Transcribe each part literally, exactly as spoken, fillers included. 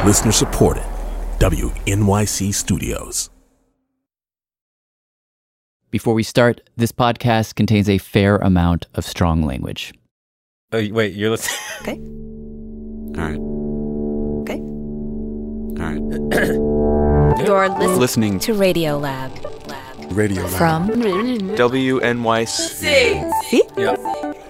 Listener supported. W N Y C Studios. Before we start, this podcast contains a fair amount of strong language. Oh, wait, you're listening? Okay. All right. Okay. All right. You're listening, Listening to Radio Lab. Lab. Radio Lab. From W N Y C. See? Yep.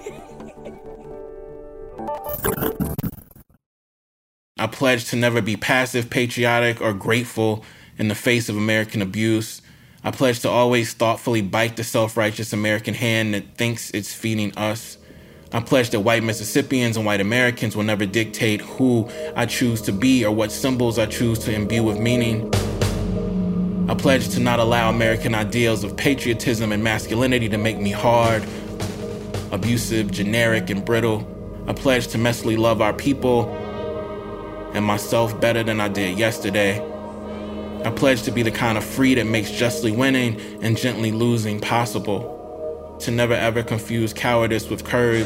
I pledge to never be passive, patriotic, or grateful in the face of American abuse. I pledge to always thoughtfully bite the self-righteous American hand that thinks it's feeding us. I pledge that white Mississippians and white Americans will never dictate who I choose to be or what symbols I choose to imbue with meaning. I pledge to not allow American ideals of patriotism and masculinity to make me hard, abusive, generic, and brittle. I pledge to messily love our people and myself better than I did yesterday. I pledge to be the kind of free that makes justly winning and gently losing possible. To never ever confuse cowardice with courage.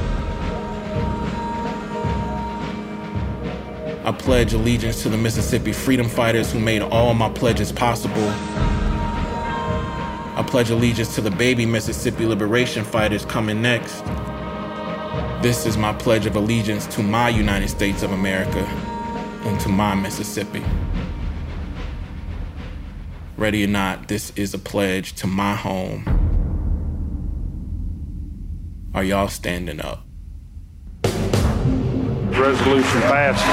I pledge allegiance to the Mississippi freedom fighters who made all my pledges possible. I pledge allegiance to the baby Mississippi liberation fighters coming next. This is my pledge of allegiance to my United States of America and to my Mississippi. Ready or not, this is a pledge to my home. Are y'all standing up? Resolution passes.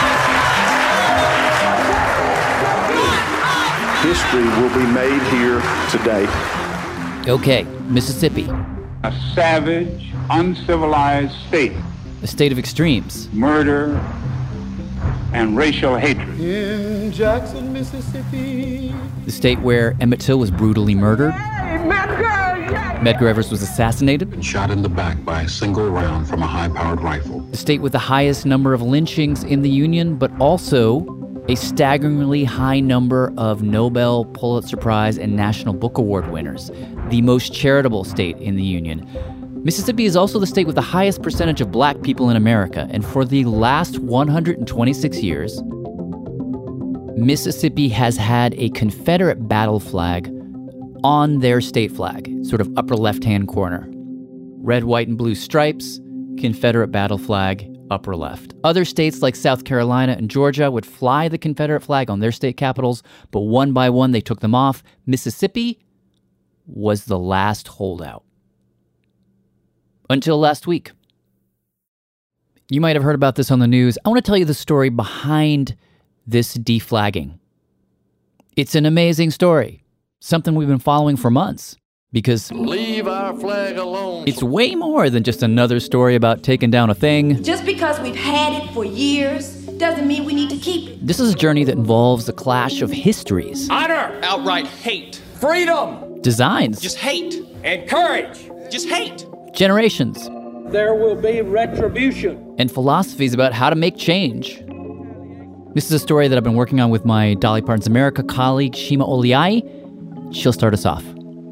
History will be made here today. Okay, Mississippi, A savage, uncivilized state. a state of extremes. Murder and racial hatred. In Jackson, Mississippi. The state where Emmett Till was brutally murdered. Medgar Evers was assassinated. Shot in the back by a single round from a high-powered rifle. The state with the highest number of lynchings in the Union, but also a staggeringly high number of Nobel, Pulitzer Prize, and National Book Award winners. The most charitable state in the Union. Mississippi is also the state with the highest percentage of black people in America, and for the last one hundred twenty-six years, Mississippi has had a Confederate battle flag on their state flag, sort of upper left-hand corner. Red, white, and blue stripes, Confederate battle flag, upper left. Other states like South Carolina and Georgia would fly the Confederate flag on their state capitals, but one by one they took them off. Mississippi was the last holdout. Until last week. You might have heard about this on the news. I want to tell you the story behind this deflagging. It's an amazing story. Something we've been following for months. Because Leave our flag alone. it's way more than just another story about taking down a thing. Just because we've had it for years doesn't mean we need to keep it. This is a journey that involves a clash of histories, Honor. Outright hate. Freedom. designs, Just hate. And courage. Just hate. generations, There will be retribution. and philosophies about how to make change. This is a story that I've been working on with my Dolly Parton's America colleague, Shima Oliai. She'll start us off.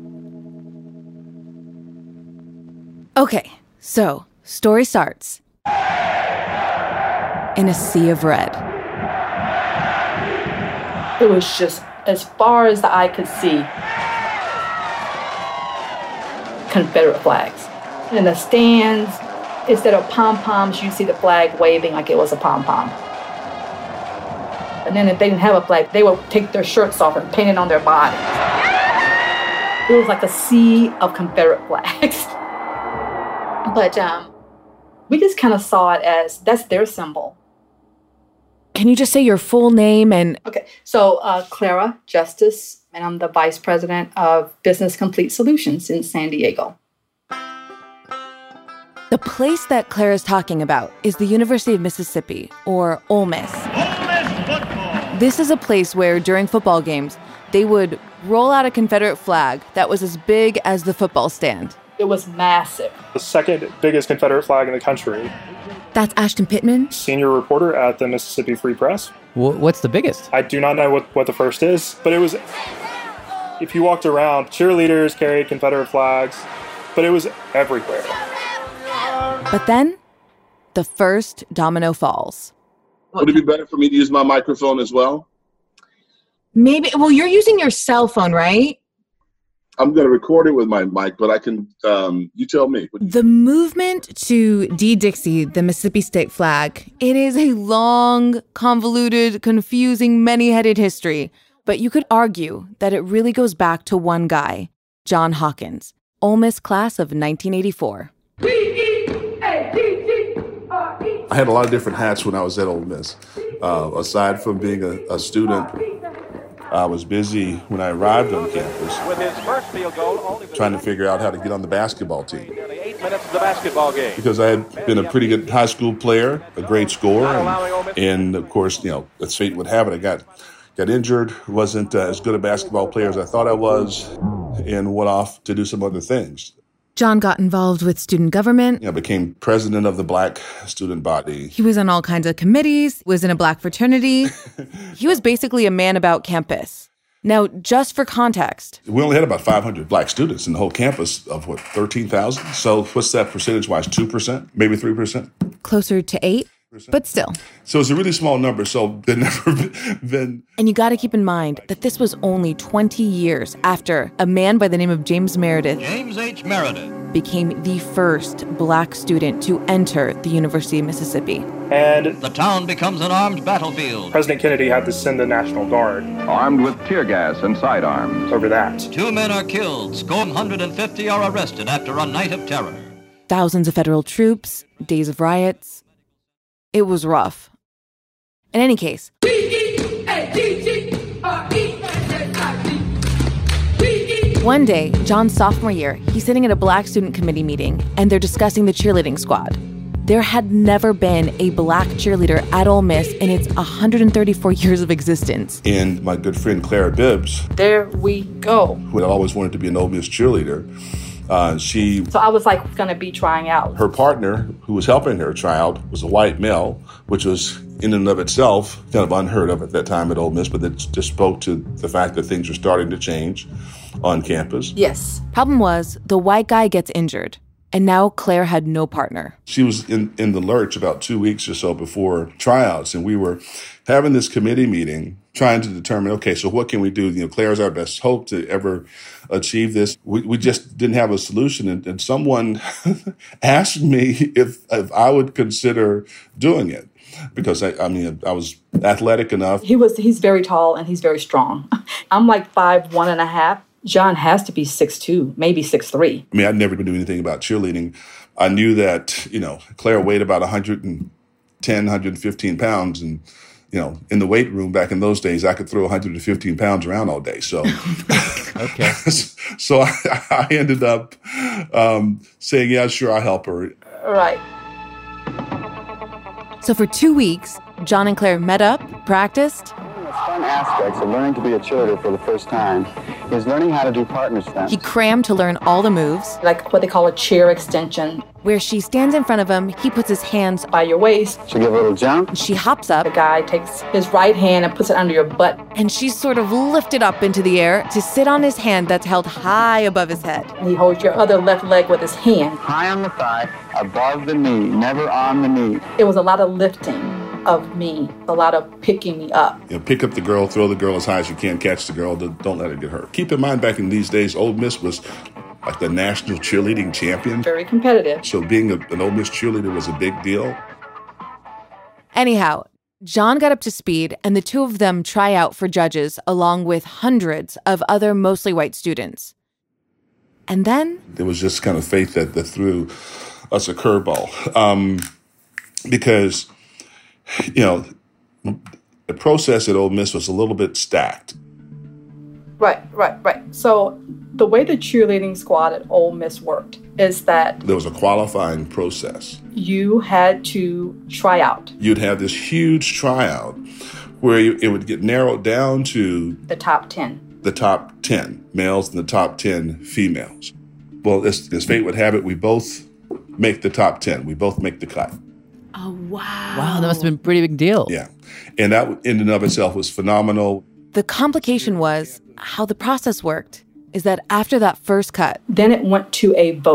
Okay, so story starts in a sea of red. It was just as far as the eye could see, Confederate flags. In the stands, instead of pom-poms, you see the flag waving like it was a pom-pom. And then if they didn't have a flag, they would take their shirts off and paint it on their bodies. It was like a sea of Confederate flags. But um, we just kind of saw it as that's their symbol. Can you just say your full name and... Okay, so uh, Clara Justice, and I'm the Vice President of Business Complete Solutions in San Diego. The place that Clara's talking about is the University of Mississippi, or Ole Miss. Ole Miss football. This is a place where, during football games, they would roll out a Confederate flag that was as big as the football stand. It was massive. The second biggest Confederate flag in the country. That's Ashton Pittman? Senior reporter at the Mississippi Free Press. W- what's the biggest? I do not know what, what the first is, but it was... If you walked around, cheerleaders carried Confederate flags, but it was everywhere. But then, the first domino falls. Would it be better for me to use my microphone as well? Maybe. Well, you're using your cell phone, right? I'm going to record it with my mic, but I can, um, you tell me. The movement to de-Dixie the Mississippi state flag, it is a long, convoluted, confusing, many-headed history. But you could argue that it really goes back to one guy, John Hawkins, Ole Miss class of nineteen eighty-four. I had a lot of different hats when I was at Ole Miss. Uh, aside from being a, a student, I was busy when I arrived on campus With his first field goal, only trying to figure out how to get on the basketball team. nearly eight minutes of the basketball game. Because I had been a pretty good high school player, a great scorer, and, and of course, you know, as fate would have it, I got got injured, wasn't uh, as good a basketball player as I thought I was, and went off to do some other things. John got involved with student government. You know, became president of the black student body. He was on all kinds of committees, was in a black fraternity. He was basically a man about campus. Now, just for context. We only had about five hundred black students in the whole campus of, what, thirteen thousand? So what's that percentage-wise, two percent, maybe three percent? Closer to eight, but still. So it's a really small number, so there'd never been... And you got to keep in mind that this was only twenty years after a man by the name of James Meredith, James H. Meredith, became the first black student to enter the University of Mississippi. And the town becomes an armed battlefield. President Kennedy had to send the National Guard. Armed with tear gas and sidearms. Over that. Two men are killed, score one hundred fifty are arrested after a night of terror. Thousands of federal troops, days of riots. It was rough. In any case, one day, John's sophomore year, he's sitting at a black student committee meeting, and they're discussing the cheerleading squad. There had never been a black cheerleader at Ole Miss in its one hundred thirty-four years of existence. And my good friend Clara Bibbs, There we go. who had always wanted to be an Ole Miss cheerleader, uh, she, So I was like going to be trying out. her partner, who was helping her try out, was a white male, which was in and of itself kind of unheard of at that time at Ole Miss, but it just spoke to the fact that things were starting to change on campus. Yes. Problem was, the white guy gets injured, and now Claire had no partner. She was in, in the lurch about two weeks or so before tryouts, and we were having this committee meeting trying to determine, okay, so what can we do? You know, Claire's our best hope to ever achieve this. We we just didn't have a solution, and, and someone asked me if if I would consider doing it. Because, I, I mean, I was athletic enough. He was, he's very tall and he's very strong. I'm like five, one and a half. John has to be six two, maybe six three. I mean, I'd never been doing anything about cheerleading. I knew that, you know, Claire weighed about one hundred ten, one hundred fifteen pounds. And, you know, in the weight room back in those days, I could throw one hundred fifteen pounds around all day. So, okay. so I, I ended up um, saying, yeah, sure, I'll help her. Right. So for two weeks, John and Claire met up, practiced. Fun aspects of learning to be a cheerleader for the first time is learning how to do partner stunts. He crammed to learn all the moves. Like what they call a cheer extension. Where she stands in front of him, he puts his hands by your waist. She give a little jump. She hops up. The guy takes his right hand and puts it under your butt. And she's sort of lifted up into the air to sit on his hand that's held high above his head. And he holds your other left leg with his hand. High on the thigh, above the knee, never on the knee. It was a lot of lifting of me, a lot of picking me up. You know, pick up the girl, throw the girl as high as you can, catch the girl, don't let her get hurt. Keep in mind, back in these days, Ole Miss was like the national cheerleading champion. Very competitive. So being a, an Ole Miss cheerleader was a big deal. Anyhow, John got up to speed, and the two of them try out for judges along with hundreds of other mostly white students. And then? It was just kind of fate that, that threw us a curveball. Um, because, you know, the process at Ole Miss was a little bit stacked. Right, right, right. So the way the cheerleading squad at Ole Miss worked is that there was a qualifying process. You had to try out. You'd have this huge tryout where you, it would get narrowed down to the top ten. The top ten males and the top ten females. Well, as, as fate would have it, we both make the top ten. We both make the cut. Oh, wow. Wow, that must have been a pretty big deal. Yeah. And that in and of itself was phenomenal. The complication was how the process worked is that after that first cut, then it went to a vote.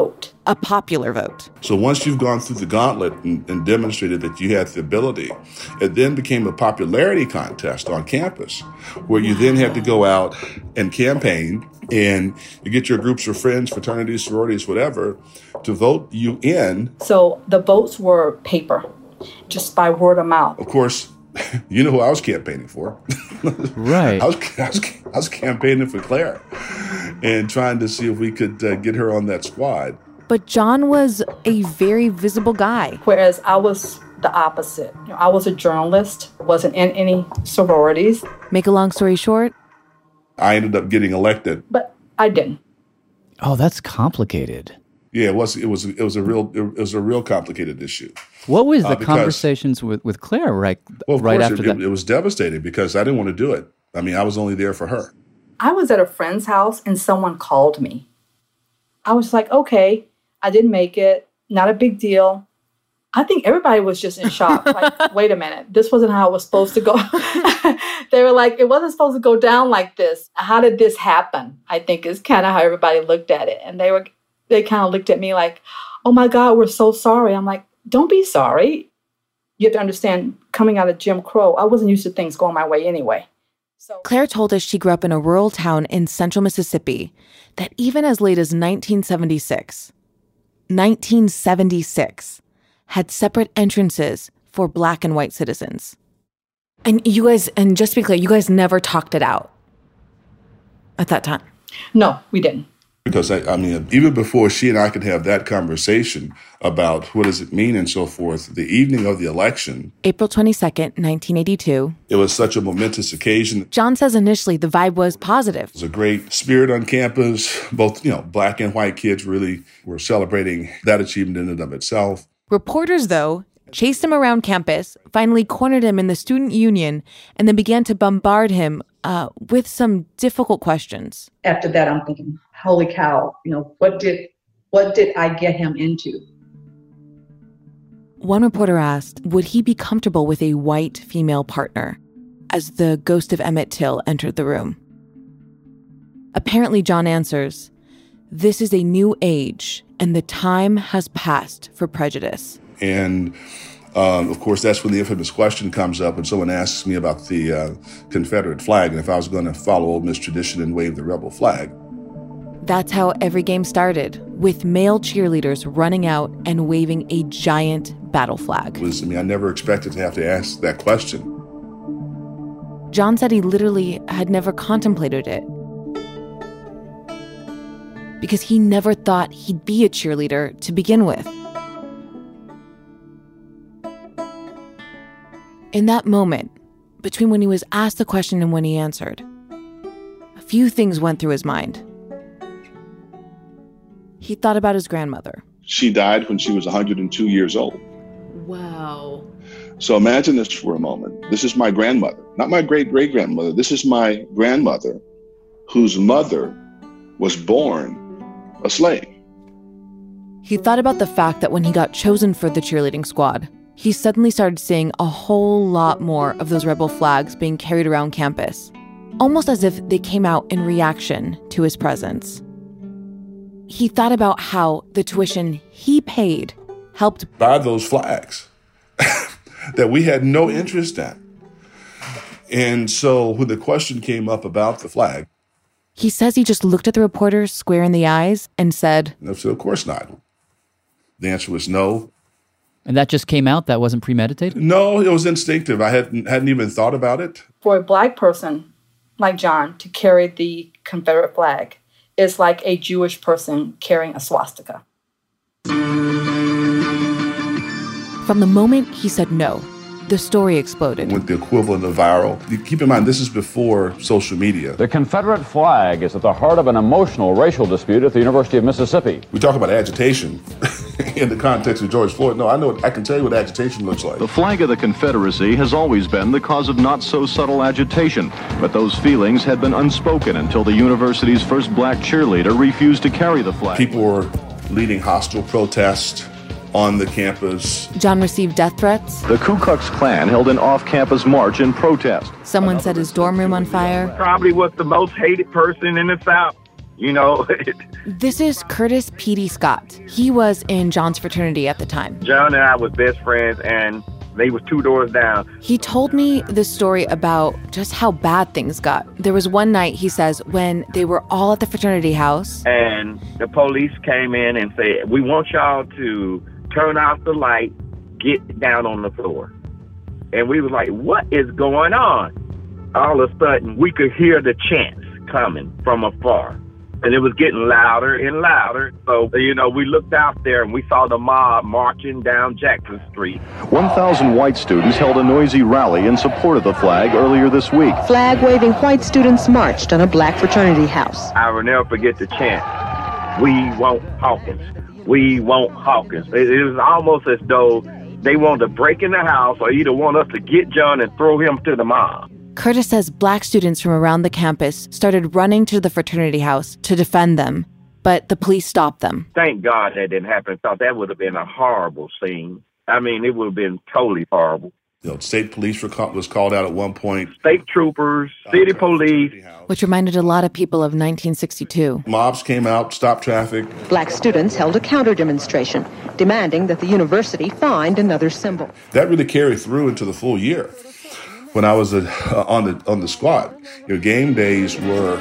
a popular vote. So once you've gone through the gauntlet and, and demonstrated that you had the ability, it then became a popularity contest on campus where you then had to go out and campaign and you get your groups of friends, fraternities, sororities, whatever, to vote you in. So the votes were paper, just by word of mouth. Of course, you know who I was campaigning for. Right. I was, I was, I was campaigning for Claire and trying to see if we could uh, get her on that squad. But John was a very visible guy. Whereas I was the opposite. You know, I was a journalist, wasn't in any sororities. Make a long story short, I ended up getting elected. But I didn't. Oh, that's complicated. Yeah, it was. It was. It was a real. It was a real complicated issue. What was the uh, because, conversations with, with Claire right? Well, of right course, after it, that? It, it was devastating because I didn't want to do it. I mean, I was only there for her. I was at a friend's house and someone called me. I was like, okay, I didn't make it. Not a big deal. I think everybody was just in shock. Like, wait a minute, this wasn't how it was supposed to go. They were like, it wasn't supposed to go down like this. How did this happen? I think is kind of how everybody looked at it. And they were, they kind of looked at me like, oh my God, we're so sorry. I'm like, don't be sorry. You have to understand, coming out of Jim Crow, I wasn't used to things going my way anyway. So Claire told us she grew up in a rural town in central Mississippi that even as late as nineteen seventy-six, nineteen seventy-six, had separate entrances for black and white citizens. And you guys, and just to be clear, you guys never talked it out at that time? No, we didn't. Because, I, I mean, even before she and I could have that conversation about what does it mean and so forth, the evening of the election, April twenty-second, nineteen eighty-two, it was such a momentous occasion. John says initially the vibe was positive. It was a great spirit on campus. Both, you know, black and white kids really were celebrating that achievement in and of itself. Reporters, though, chased him around campus, finally cornered him in the student union, and then began to bombard him uh, with some difficult questions. After that, I'm thinking, holy cow, you know, what did what did I get him into? One reporter asked, would he be comfortable with a white female partner, as the ghost of Emmett Till entered the room. Apparently, John answers, this is a new age, and the time has passed for prejudice. And Um, of course, that's when the infamous question comes up and someone asks me about the uh, Confederate flag and if I was going to follow Old Miss tradition and wave the rebel flag. That's how every game started, with male cheerleaders running out and waving a giant battle flag. It was, I mean, I never expected to have to ask that question. John said he literally had never contemplated it, because he never thought he'd be a cheerleader to begin with. In that moment, between when he was asked the question and when he answered, a few things went through his mind. He thought about his grandmother. She died when she was one hundred two years old. Wow. So imagine this for a moment. This is my grandmother, not my great-great-grandmother. This is my grandmother whose mother was born a slave. He thought about the fact that when he got chosen for the cheerleading squad, he suddenly started seeing a whole lot more of those rebel flags being carried around campus, almost as if they came out in reaction to his presence. He thought about how the tuition he paid helped buy those flags that we had no interest in. And so when the question came up about the flag, he says he just looked at the reporter square in the eyes and said, I said, of course not. The answer was no. And that just came out? That wasn't premeditated? No, it was instinctive. I hadn't hadn't even thought about it. For a black person like John to carry the Confederate flag is like a Jewish person carrying a swastika. From the moment he said no, the story exploded. With the equivalent of viral. Keep in mind, this is before social media. The Confederate flag is at the heart of an emotional racial dispute at the University of Mississippi. We talk about agitation in the context of George Floyd. No, I know. I can tell you what agitation looks like. The flag of the Confederacy has always been the cause of not-so-subtle agitation, but those feelings had been unspoken until the university's first black cheerleader refused to carry the flag. People were leading hostile protests on the campus. John received death threats. The Ku Klux Klan held an off-campus march in protest. Someone set his dorm room on fire. Probably was the most hated person in the South. you know. This is Curtis Petey Scott. He was in John's fraternity at the time. John and I was best friends, and they was two doors down. He told me this story about just how bad things got. There was one night, he says, when they were all at the fraternity house. And the police came in and said, we want y'all to turn off the light, get down on the floor. And we was like, what is going on? All of a sudden, we could hear the chants coming from afar. And it was getting louder and louder. So, you know, we looked out there and we saw the mob marching down Jackson Street. one thousand white students held a noisy rally in support of the flag earlier this week. Flag-waving white students marched on a black fraternity house. I will never forget the chant, "We want Hawkins. We want Hawkins." It, it was almost as though they wanted to break in the house or either want us to get John and throw him to the mob. Curtis says black students from around the campus started running to the fraternity house to defend them, but the police stopped them. Thank God that didn't happen. I thought that would have been a horrible scene. I mean, it would have been totally horrible. You know, state police were call, was called out at one point. State troopers, city police. Which reminded a lot of people of nineteen sixty-two. Mobs came out, stopped traffic. Black students held a counter-demonstration, demanding that the university find another symbol. That really carried through into the full year. When I was uh, on the on the squad, your game days were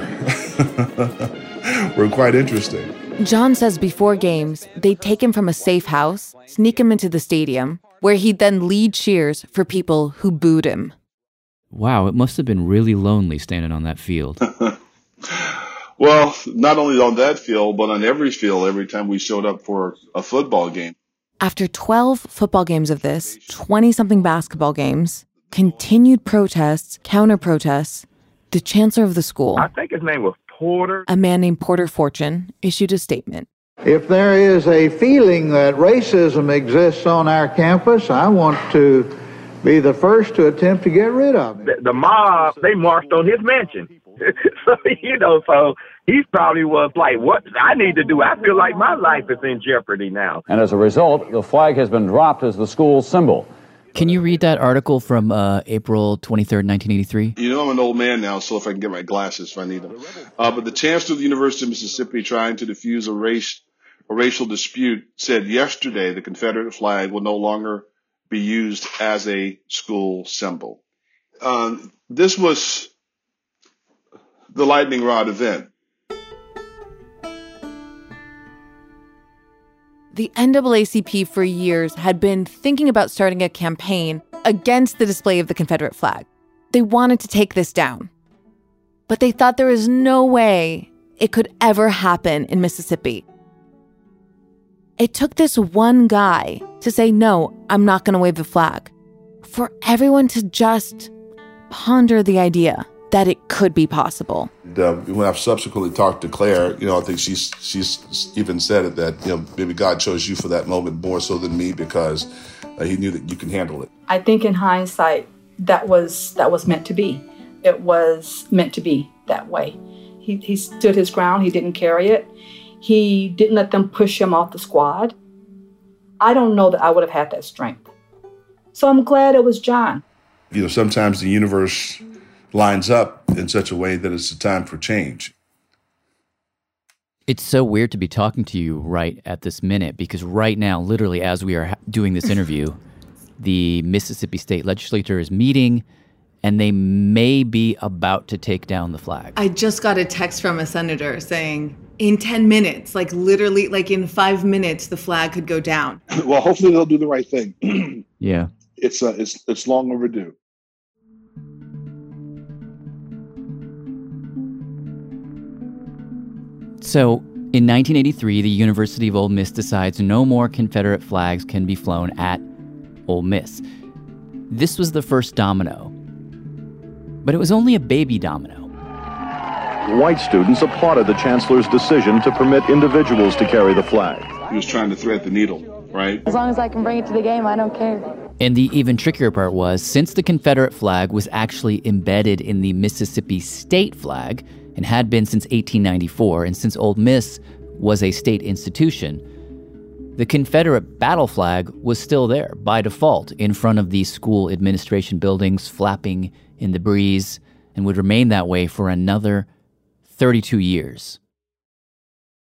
were quite interesting. John says before games, they'd take him from a safe house, sneak him into the stadium, where he'd then lead cheers for people who booed him. Wow, it must have been really lonely standing on that field. Well, not only on that field, but on every field every time we showed up for a football game. After twelve football games of this, twenty-something basketball games, continued protests, counter-protests, the chancellor of the school, I think his name was Porter, a man named Porter Fortune, issued a statement. If there is a feeling that racism exists on our campus, I want to be the first to attempt to get rid of it. The, the mob, they marched on his mansion. So, you know, so he probably was like, what I need to do? I feel like my life is in jeopardy now. And as a result, the flag has been dropped as the school symbol. Can you read that article from uh, April twenty-third, nineteen eighty-three? You know, I'm an old man now, so if I can get my glasses if I need them. Uh, but the chancellor of the University of Mississippi, trying to diffuse a race, a racial dispute, said yesterday the Confederate flag will no longer be used as a school symbol. Um, this was the lightning rod event. The N double A C P for years had been thinking about starting a campaign against the display of the Confederate flag. They wanted to take this down. But they thought there was no way it could ever happen in Mississippi. It took this one guy to say, no, I'm not going to wave the flag, for everyone to just ponder the idea that it could be possible. And, uh, when I've subsequently talked to Claire, you know, I think she's she's even said it that, you know, maybe God chose you for that moment more so than me because uh, he knew that you can handle it. I think in hindsight, that was that was meant to be. It was meant to be that way. He, he stood his ground. He didn't carry it. He didn't let them push him off the squad. I don't know that I would have had that strength. So I'm glad it was John. You know, sometimes the universe lines up in such a way that it's a time for change. It's so weird to be talking to you right at this minute because right now, literally as we are ha- doing this interview, the Mississippi State Legislature is meeting and they may be about to take down the flag. I just got a text from a senator saying in ten minutes, like literally like in five minutes, the flag could go down. Well, hopefully they'll do the right thing. Yeah. It's uh, it's it's long overdue. So, in nineteen eighty-three, the University of Ole Miss decides no more Confederate flags can be flown at Ole Miss. This was the first domino. But it was only a baby domino. White students applauded the chancellor's decision to permit individuals to carry the flag. He was trying to thread the needle, right? As long as I can bring it to the game, I don't care. And the even trickier part was, since the Confederate flag was actually embedded in the Mississippi state flag, and had been since eighteen ninety-four, and since Ole Miss was a state institution, the Confederate battle flag was still there by default in front of the school administration buildings, flapping in the breeze, and would remain that way for another thirty-two years.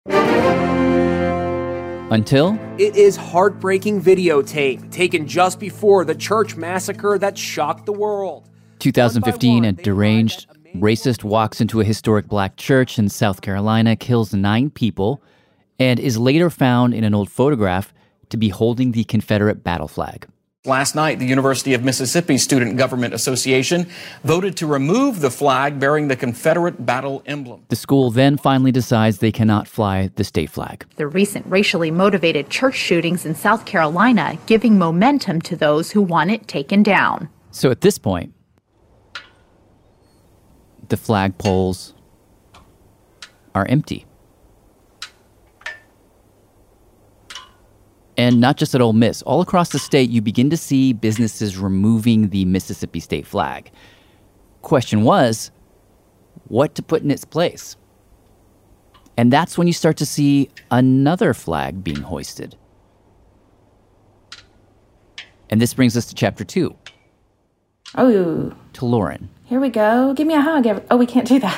Until... It is heartbreaking videotape taken just before the church massacre that shocked the world. twenty fifteen, a deranged racist walks into a historic black church in South Carolina, kills nine people, and is later found in an old photograph to be holding the Confederate battle flag. Last night, the University of Mississippi Student Government Association voted to remove the flag bearing the Confederate battle emblem. The school then finally decides they cannot fly the state flag. The recent racially motivated church shootings in South Carolina giving momentum to those who want it taken down. So at this point, the flagpoles are empty. And not just at Ole Miss. All across the state, you begin to see businesses removing the Mississippi state flag. Question was, what to put in its place? And that's when you start to see another flag being hoisted. And this brings us to chapter two. Oh. To Lauren. Here we go. Give me a hug. Oh, we can't do that.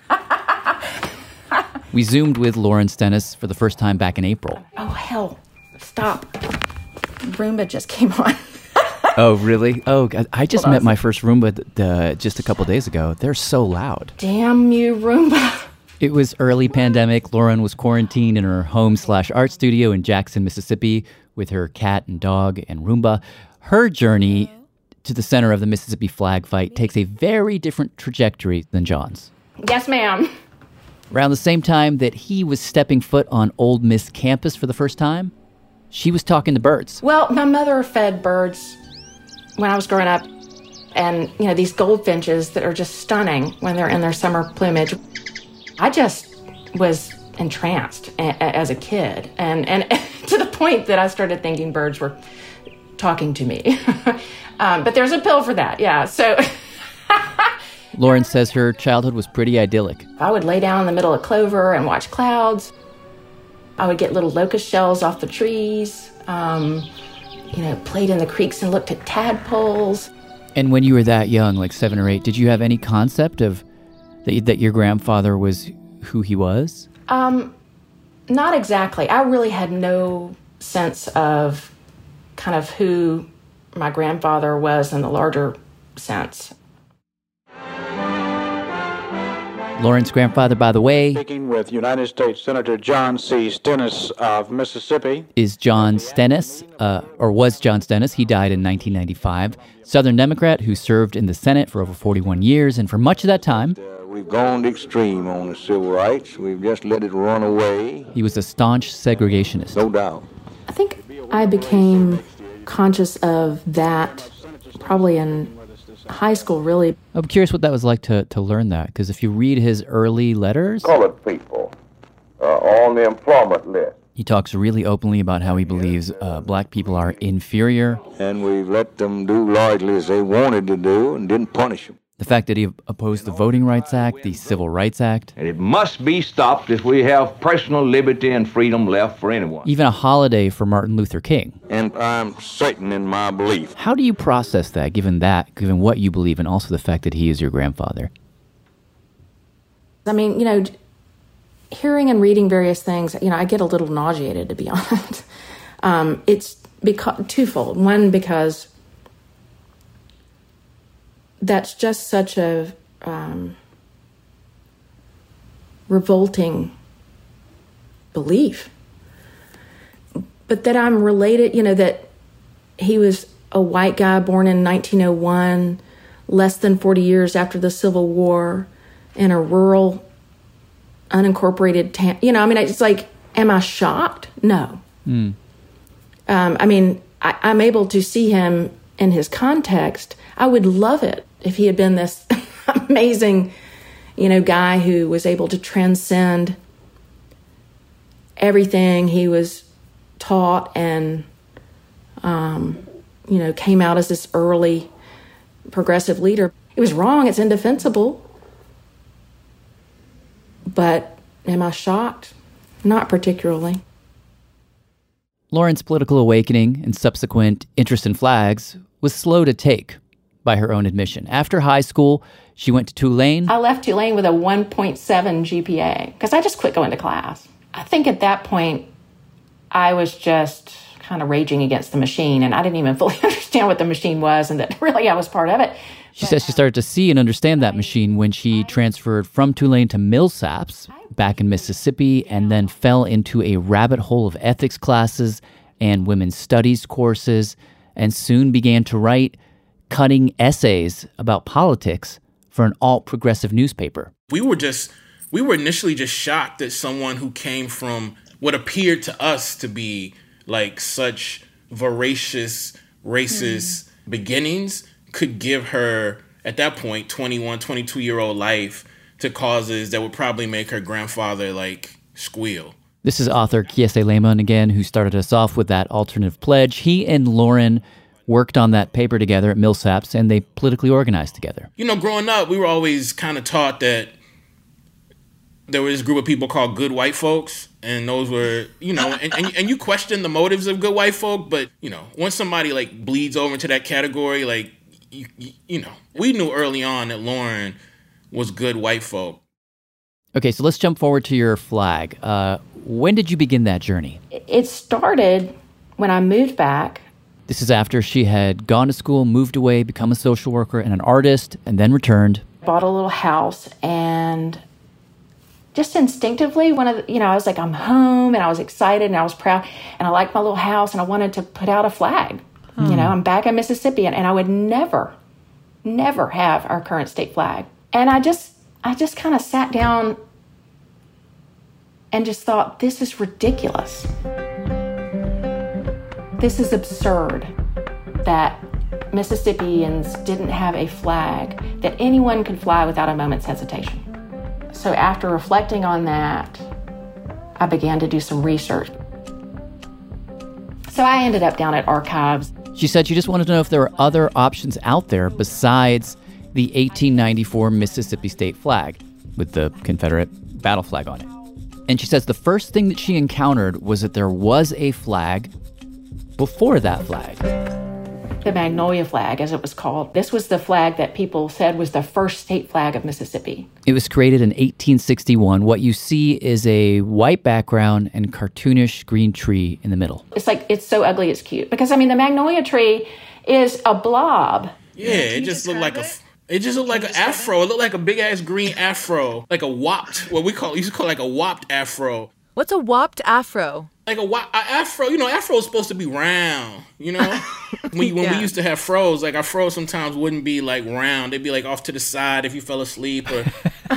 We zoomed with Lauren Stennis for the first time back in April. Oh, hell. Stop. Roomba just came on. Oh, really? Oh, God. I just met my first Roomba uh, just a couple days ago. They're so loud. Damn you, Roomba. It was early pandemic. Lauren was quarantined in her home slash art studio in Jackson, Mississippi with her cat and dog and Roomba. Her journey to the center of the Mississippi flag fight takes a very different trajectory than John's. Yes, ma'am. Around the same time that he was stepping foot on Ole Miss campus for the first time, she was talking to birds. Well, my mother fed birds when I was growing up. And, you know, these goldfinches that are just stunning when they're in their summer plumage. I just was entranced a- as a kid. And, and to the point that I started thinking birds were talking to me. um, but there's a pill for that, yeah. So Lauren says her childhood was pretty idyllic. I would lay down in the middle of clover and watch clouds. I would get little locust shells off the trees, um, you know, played in the creeks and looked at tadpoles. And when you were that young, like seven or eight, did you have any concept of that, that your grandfather was who he was? Um, not exactly. I really had no sense of kind of who my grandfather was in the larger sense. Lauren's grandfather, by the way, speaking with United States Senator John C. Stennis of Mississippi, is John Stennis, uh, or was John Stennis. He died in nineteen ninety-five. Southern Democrat who served in the Senate for over forty-one years, and for much of that time, uh, we've gone extreme on the civil rights. We've just let it run away. He was a staunch segregationist. No doubt. I think I became conscious of that probably in high school, really. I'm curious what that was like to, to learn that, because if you read his early letters... Colored people uh, on the employment list. He talks really openly about how he believes uh, black people are inferior. And we let them do largely as they wanted to do and didn't punish them. The fact that he opposed the Voting Rights Act, the Civil Rights Act. And it must be stopped if we have personal liberty and freedom left for anyone. Even a holiday for Martin Luther King. And I'm certain in my belief. How do you process that, given that, given what you believe, and also the fact that he is your grandfather? I mean, you know, hearing and reading various things, you know, I get a little nauseated, to be honest. um, it's because twofold. One, because that's just such a um, revolting belief. But that I'm related, you know, that he was a white guy born in nineteen oh one, less than forty years after the Civil War, in a rural, unincorporated town. You know, I mean, it's like, am I shocked? No. Mm. Um, I mean, I, I'm able to see him in his context. I would love it if he had been this amazing, you know, guy who was able to transcend everything he was taught and, um, you know, came out as this early progressive leader. It was wrong. It's indefensible. But am I shocked? Not particularly. Lauren's political awakening and subsequent interest in flags was slow to take, by her own admission. After high school, she went to Tulane. I left Tulane with a one point seven G P A because I just quit going to class. I think at that point, I was just kind of raging against the machine, and I didn't even fully understand what the machine was and that really I was part of it. She says she started to see and understand that machine when she transferred from Tulane to Millsaps back in Mississippi, and then fell into a rabbit hole of ethics classes and women's studies courses, and soon began to write cutting essays about politics for an alt-progressive newspaper. We were just, we were initially just shocked that someone who came from what appeared to us to be like such voracious, racist mm. beginnings could give her, at that point, twenty-one, twenty-two-year-old life to causes that would probably make her grandfather, like, squeal. This is author Kiese Laymon again, who started us off with that alternative pledge. He and Lauren worked on that paper together at Millsaps, and they politically organized together. You know, growing up, we were always kind of taught that there was this group of people called good white folks, and those were, you know, and, and, and you question the motives of good white folk, but, you know, once somebody, like, bleeds over into that category, like, you, you, you know, we knew early on that Lauren was good white folk. Okay, so let's jump forward to your flag. Uh, when did you begin that journey? It started when I moved back. This is after she had gone to school, moved away, become a social worker and an artist, and then returned. Bought a little house, and just instinctively, one of the, you know, I was like, I'm home, and I was excited, and I was proud, and I liked my little house, and I wanted to put out a flag. Hmm. You know, I'm back in Mississippi, and, and I would never, never have our current state flag. And I just, I just kind of sat down and just thought, this is ridiculous. This is absurd that Mississippians didn't have a flag that anyone could fly without a moment's hesitation. So after reflecting on that, I began to do some research. So I ended up down at Archives. She said she just wanted to know if there were other options out there besides the eighteen ninety-four Mississippi state flag with the Confederate battle flag on it. And she says the first thing that she encountered was that there was a flag before that flag. The Magnolia flag, as it was called. This was the flag that people said was the first state flag of Mississippi. It was created in eighteen sixty-one. What you see is a white background and cartoonish green tree in the middle. It's like, it's so ugly, it's cute. Because, I mean, the Magnolia tree is a blob. Yeah, it just looked like a... It just looked like an afro. It looked like a big-ass green afro. Like a whopped, what we call, used to call like a whopped afro. What's a whopped afro? Like a, a afro, you know, afro is supposed to be round, you know? when you, when yeah. we used to have fros, like our fros sometimes wouldn't be like round. They'd be like off to the side if you fell asleep or...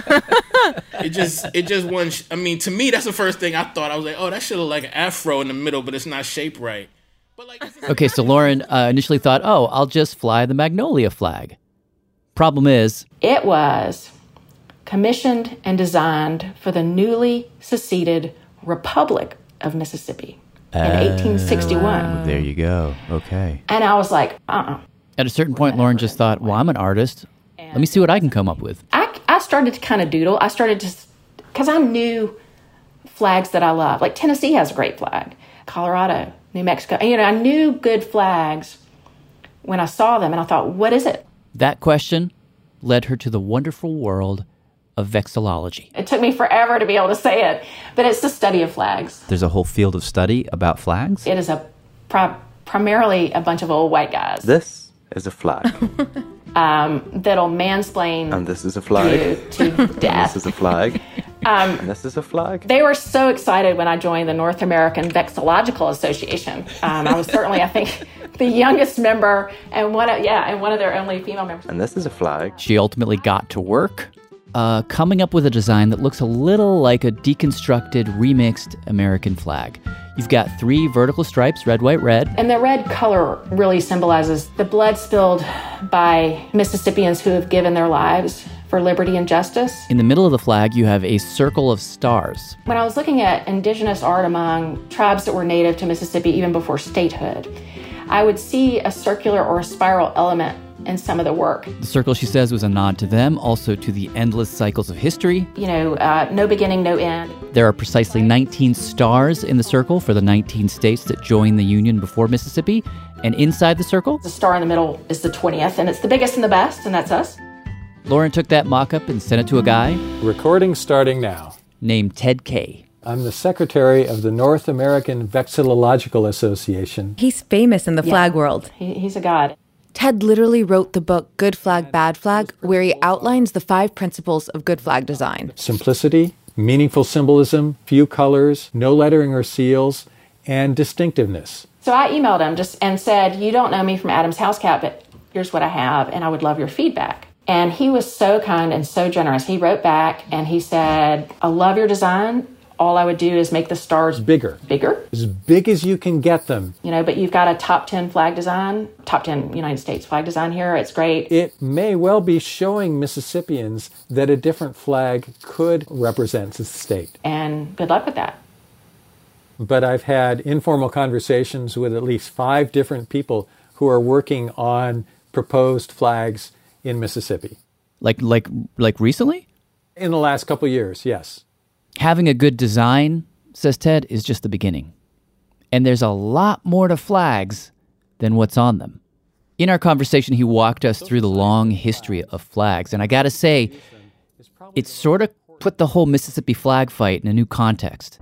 it just, it just wasn't, I mean, to me, that's the first thing I thought. I was like, oh, that should look like an afro in the middle, but it's not shaped right. But like, okay, so Lauren uh, initially thought, oh, I'll just fly the Magnolia flag. Problem is, it was commissioned and designed for the newly seceded Republic of Mississippi in uh, eighteen sixty-one. There you go. Okay. And I was like, uh-uh. At a certain point, Lauren just thought, well, I'm an artist. Let me see what I can come up with. I, I started to kind of doodle. I started to, because I knew flags that I love. Like Tennessee has a great flag. Colorado, New Mexico. And, you know, I knew good flags when I saw them. And I thought, what is it? That question led her to the wonderful world of vexillology. It took me forever to be able to say it, but it's the study of flags. There's a whole field of study about flags? It is a pri- primarily a bunch of old white guys. This is a flag. um, that'll mansplain and this is a flag. You to death. This is a flag. Um, and this is a flag. They were so excited when I joined the North American Vexillological Association. Um, I was certainly, I think, the youngest member and one of, yeah, and one of their only female members. And this is a flag. She ultimately got to work, uh, coming up with a design that looks a little like a deconstructed, remixed American flag. You've got three vertical stripes, red, white, red. And the red color really symbolizes the blood spilled by Mississippians who have given their lives for liberty and justice. In the middle of the flag, you have a circle of stars. When I was looking at indigenous art among tribes that were native to Mississippi even before statehood, I would see a circular or a spiral element in some of the work. The circle, she says, was a nod to them, also to the endless cycles of history. You know, uh, no beginning, no end. There are precisely nineteen stars in the circle for the nineteen states that joined the Union before Mississippi. And inside the circle, the star in the middle is the twentieth, and it's the biggest and the best, and that's us. Lauren took that mock-up and sent it to a guy. Recording starting now. Named Ted Kay. I'm the secretary of the North American Vexillological Association. He's famous in the Yeah. flag world. He, he's a god. Ted literally wrote the book Good Flag, Bad Flag, where he outlines the five principles of good flag design. Simplicity, meaningful symbolism, few colors, no lettering or seals, and distinctiveness. So I emailed him just and said, you don't know me from Adam's House Cat, but here's what I have, and I would love your feedback. And he was so kind and so generous. He wrote back and he said, I love your design. All I would do is make the stars Bigger. bigger. As big as you can get them. You know, but you've got a top ten flag design, top ten United States flag design here. It's great. It may well be showing Mississippians that a different flag could represent the state. And good luck with that. But I've had informal conversations with at least five different people who are working on proposed flags in Mississippi. Like like like recently? In the last couple of years, yes. Having a good design, says Ted, is just the beginning. And there's a lot more to flags than what's on them. In our conversation, he walked us through the long history of flags. And I gotta say, it sort of put the whole Mississippi flag fight in a new context.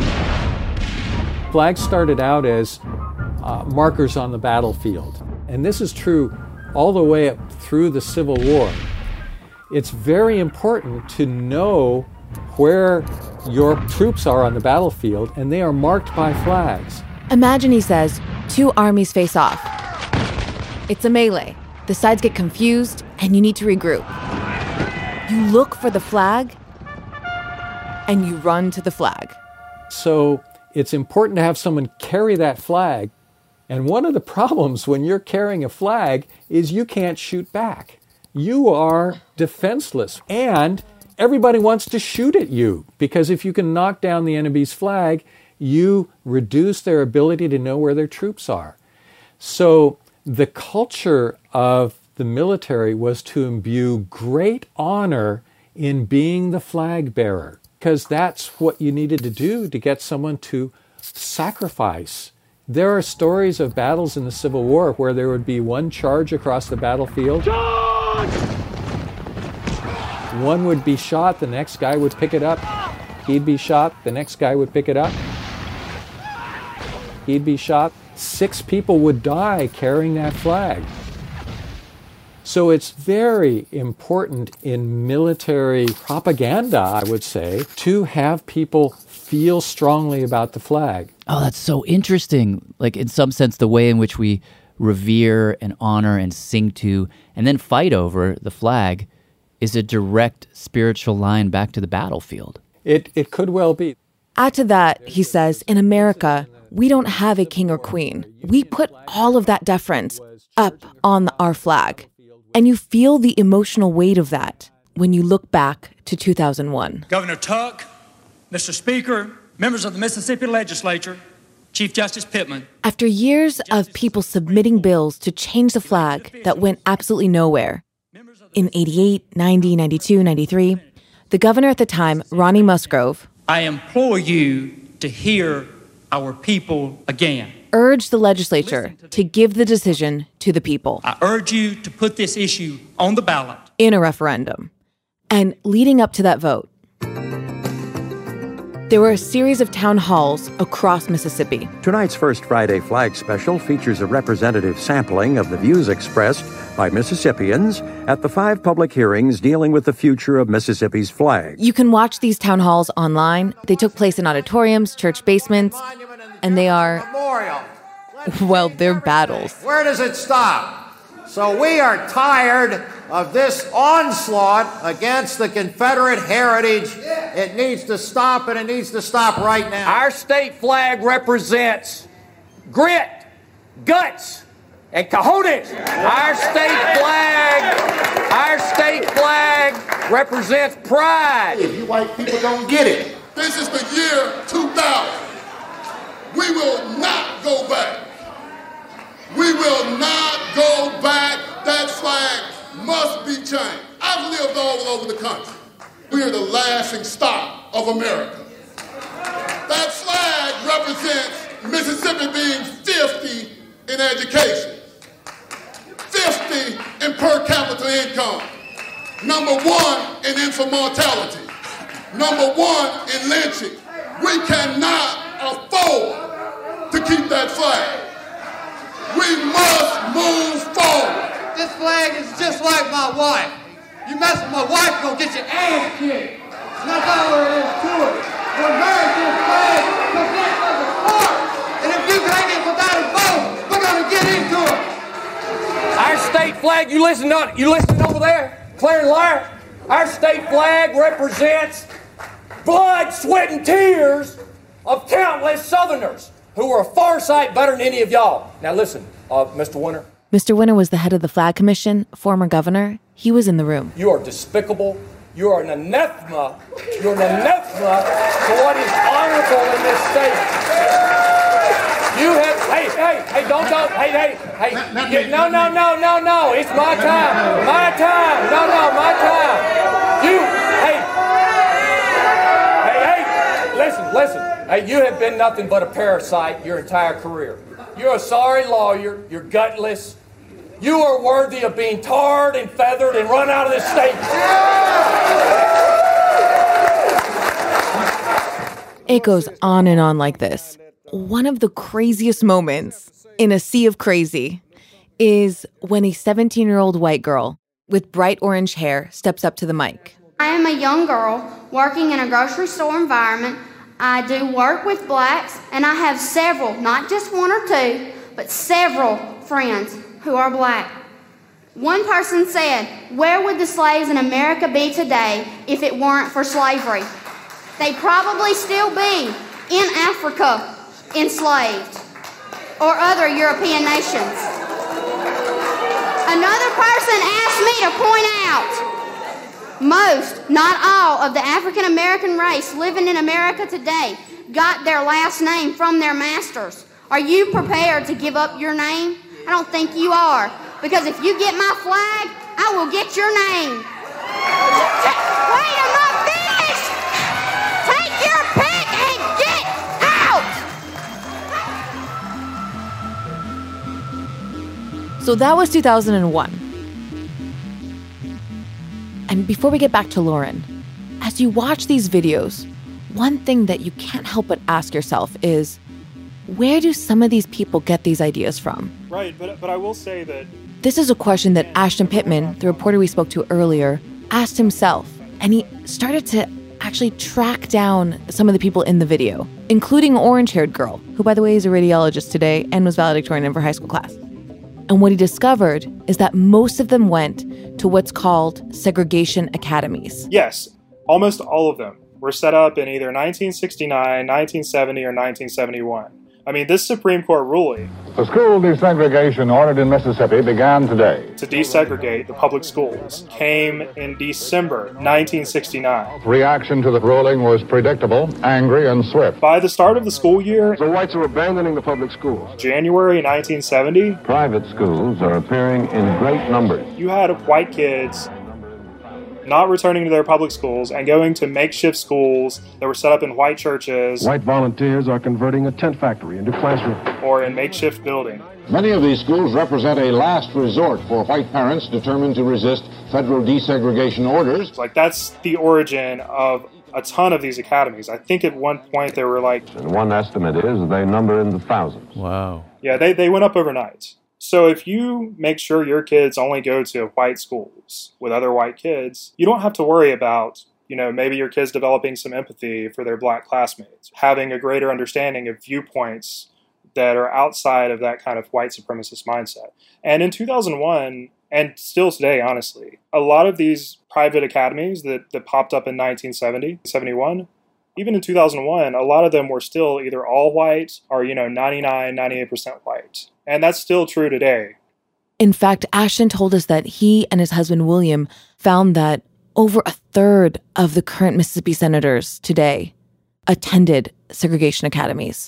Flags started out as uh, markers on the battlefield. And this is true all the way up through the Civil War. It's very important to know where your troops are on the battlefield, and they are marked by flags. Imagine, he says, two armies face off. It's a melee. The sides get confused, and you need to regroup. You look for the flag, and you run to the flag. So it's important to have someone carry that flag. And one of the problems when you're carrying a flag is you can't shoot back. You are defenseless. And everybody wants to shoot at you, because if you can knock down the enemy's flag, you reduce their ability to know where their troops are. So the culture of the military was to imbue great honor in being the flag bearer, because that's what you needed to do to get someone to sacrifice. There are stories of battles in the Civil War where there would be one charge across the battlefield. Charge! One would be shot, the next guy would pick it up. He'd be shot, the next guy would pick it up. He'd be shot. Six people would die carrying that flag. So it's very important in military propaganda, I would say, to have people feel strongly about the flag. Oh, that's so interesting. Like, in some sense, the way in which we revere and honor and sing to and then fight over the flag is a direct spiritual line back to the battlefield. It it could well be. Add to that, he says, in America, we don't have a king or queen. We put all of that deference up on our flag. And you feel the emotional weight of that when you look back to two thousand one. Governor Tuck, Mister Speaker, members of the Mississippi Legislature, Chief Justice Pittman. After years of people submitting bills to change the flag that went absolutely nowhere, in eighty-eight, ninety, ninety-two, ninety-three, the governor at the time, Ronnie Musgrove, I implore you to hear our people again. urged the legislature to give the decision to the people. I urge you to put this issue on the ballot. In a referendum. And leading up to that vote, there were a series of town halls across Mississippi. Tonight's First Friday Flag Special features a representative sampling of the views expressed by Mississippians at the five public hearings dealing with the future of Mississippi's flag. You can watch these town halls online. They took place in auditoriums, church basements, and they are, well, they're battles. Where does it stop? So we are tired of this onslaught against the Confederate heritage. It needs to stop, and it needs to stop right now. Our state flag represents grit, guts, and cojones. Our state flag, our state flag represents pride. If you white people don't get it. This is the year two thousand. We will not go back. We will not go back. That flag must be changed. I've lived all over the country. We are the laughing stock of America. That flag represents Mississippi being fifty in education, fifty in per capita income, number one in infant mortality, number one in lynching, We cannot afford to keep that flag. We must move forward. This flag is just like my wife. You mess with my wife, you're gonna get your ass kicked. And that's all there is to it. We're married to this flag because that's us apart. And if you can't get without a vote, we're gonna get into it. Our state flag, you listen on, you listen over there, clear and liar. Our state flag represents blood, sweat, and tears of countless Southerners who are a far sight better than any of y'all. Now listen, uh, Mister Winter. Mister Winter was the head of the Flag Commission, former governor. He was in the room. You are despicable. You are an anathema. You're an anathema to what is honorable in this state. You have, hey, hey, hey, don't, don't, hey, hey, hey, you, no, no, no, no, no, it's my time, my time, no, no, my time. You, hey, hey, hey, listen, listen, hey, you have been nothing but a parasite your entire career. You're a sorry lawyer, you're gutless, you are worthy of being tarred and feathered and run out of this state. It goes on and on like this. One of the craziest moments in a sea of crazy is when a seventeen-year-old white girl with bright orange hair steps up to the mic. I am a young girl working in a grocery store environment. I do work with blacks, and I have several, not just one or two, but several friends who are black. One person said, "Where would the slaves in America be today if it weren't for slavery?" They'd probably still be in Africa, enslaved, or other European nations. Another person asked me to point out, most, not all, of the African American race living in America today got their last name from their masters. Are you prepared to give up your name? I don't think you are, because if you get my flag, I will get your name. Wait, I'm not finished! Take your pick and get out! So that was two thousand one. And before we get back to Lauren, as you watch these videos, one thing that you can't help but ask yourself is, where do some of these people get these ideas from? Right, but but I will say that... This is a question that Ashton Pittman, the reporter we spoke to earlier, asked himself. And he started to actually track down some of the people in the video, including orange-haired girl, who, by the way, is a radiologist today and was valedictorian of her high school class. And what he discovered is that most of them went to what's called segregation academies. Yes, almost all of them were set up in either nineteen sixty-nine, nineteen seventy, or nineteen seventy-one. I mean, this Supreme Court ruling... The school desegregation ordered in Mississippi began today. ...to desegregate the public schools came in December nineteen sixty-nine. Reaction to the ruling was predictable, angry, and swift. By the start of the school year... The whites are abandoning the public schools. January nineteen seventy... Private schools are appearing in great numbers. You had white kids not returning to their public schools and going to makeshift schools that were set up in white churches. White volunteers are converting a tent factory into classrooms. Or in makeshift buildings. Many of these schools represent a last resort for white parents determined to resist federal desegregation orders. Like, that's the origin of a ton of these academies. I think at one point there were like... And one estimate is they number in the thousands. Wow. Yeah, they, they went up overnight. So if you make sure your kids only go to white schools with other white kids, you don't have to worry about, you know, maybe your kids developing some empathy for their black classmates, having a greater understanding of viewpoints that are outside of that kind of white supremacist mindset. And in two thousand one, and still today, honestly, a lot of these private academies that, that popped up in nineteen seventy, seventy-one, even in two thousand one, a lot of them were still either all white or, you know, ninety-nine, ninety-eight percent white. And that's still true today. In fact, Ashton told us that he and his husband, William, found that over a third of the current Mississippi senators today attended segregation academies.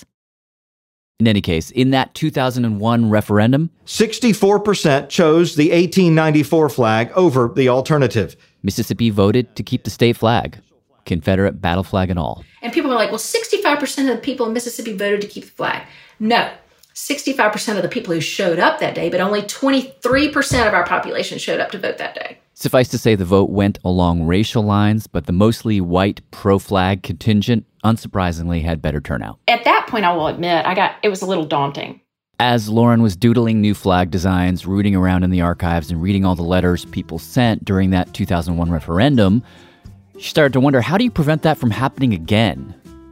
In any case, in that two thousand one referendum, sixty-four percent chose the eighteen ninety-four flag over the alternative. Mississippi voted to keep the state flag, Confederate battle flag and all. And people are like, well, sixty-five percent of the people in Mississippi voted to keep the flag. No, sixty-five percent of the people who showed up that day, but only twenty-three percent of our population showed up to vote that day. Suffice to say, the vote went along racial lines, but the mostly white pro-flag contingent, unsurprisingly, had better turnout. At that point, I will admit, I got it was a little daunting. As Lauren was doodling new flag designs, rooting around in the archives, and reading all the letters people sent during that two thousand one referendum, she started to wonder, how do you prevent that from happening again?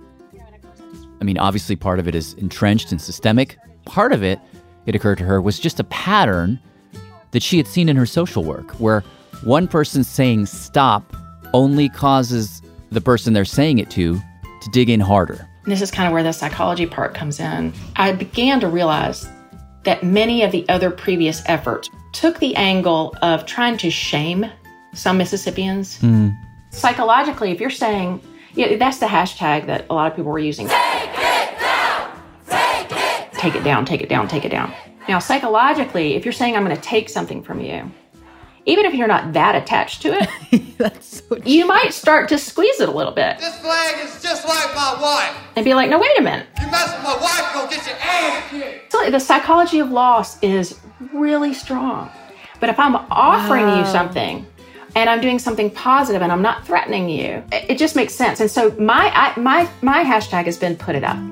I mean, obviously part of it is entrenched and systemic. Part of it, it occurred to her, was just a pattern that she had seen in her social work, where one person saying stop only causes the person they're saying it to to dig in harder. And this is kind of where the psychology part comes in. I began to realize that many of the other previous efforts took the angle of trying to shame some Mississippians. Mm. Psychologically, if you're saying, yeah, that's the hashtag that a lot of people were using. Take it down! Take it! Take it down, take it down, take it down. Now, psychologically, if you're saying I'm going to take something from you, even if you're not that attached to it, that's so you might start to squeeze it a little bit. This flag is just like my wife. And be like, no, wait a minute. You mess with my wife, you're gonna get your ass kicked. So the psychology of loss is really strong. But if I'm offering Wow. you something and I'm doing something positive and I'm not threatening you, it, it just makes sense. And so my I, my my hashtag has been put it up.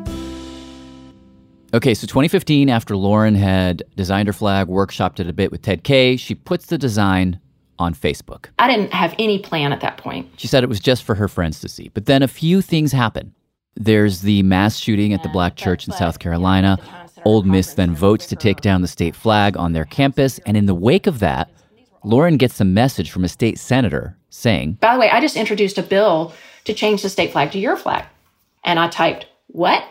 Okay, so twenty fifteen, after Lauren had designed her flag, workshopped it a bit with Ted Kaye, she puts the design on Facebook. I didn't have any plan at that point. She said it was just for her friends to see. But then a few things happen. There's the mass shooting at the Black church in South Carolina. Ole Miss then votes to take down the state flag on their campus. And in the wake of that, Lauren gets a message from a state senator saying, By the way, I just introduced a bill to change the state flag to your flag. And I typed, what?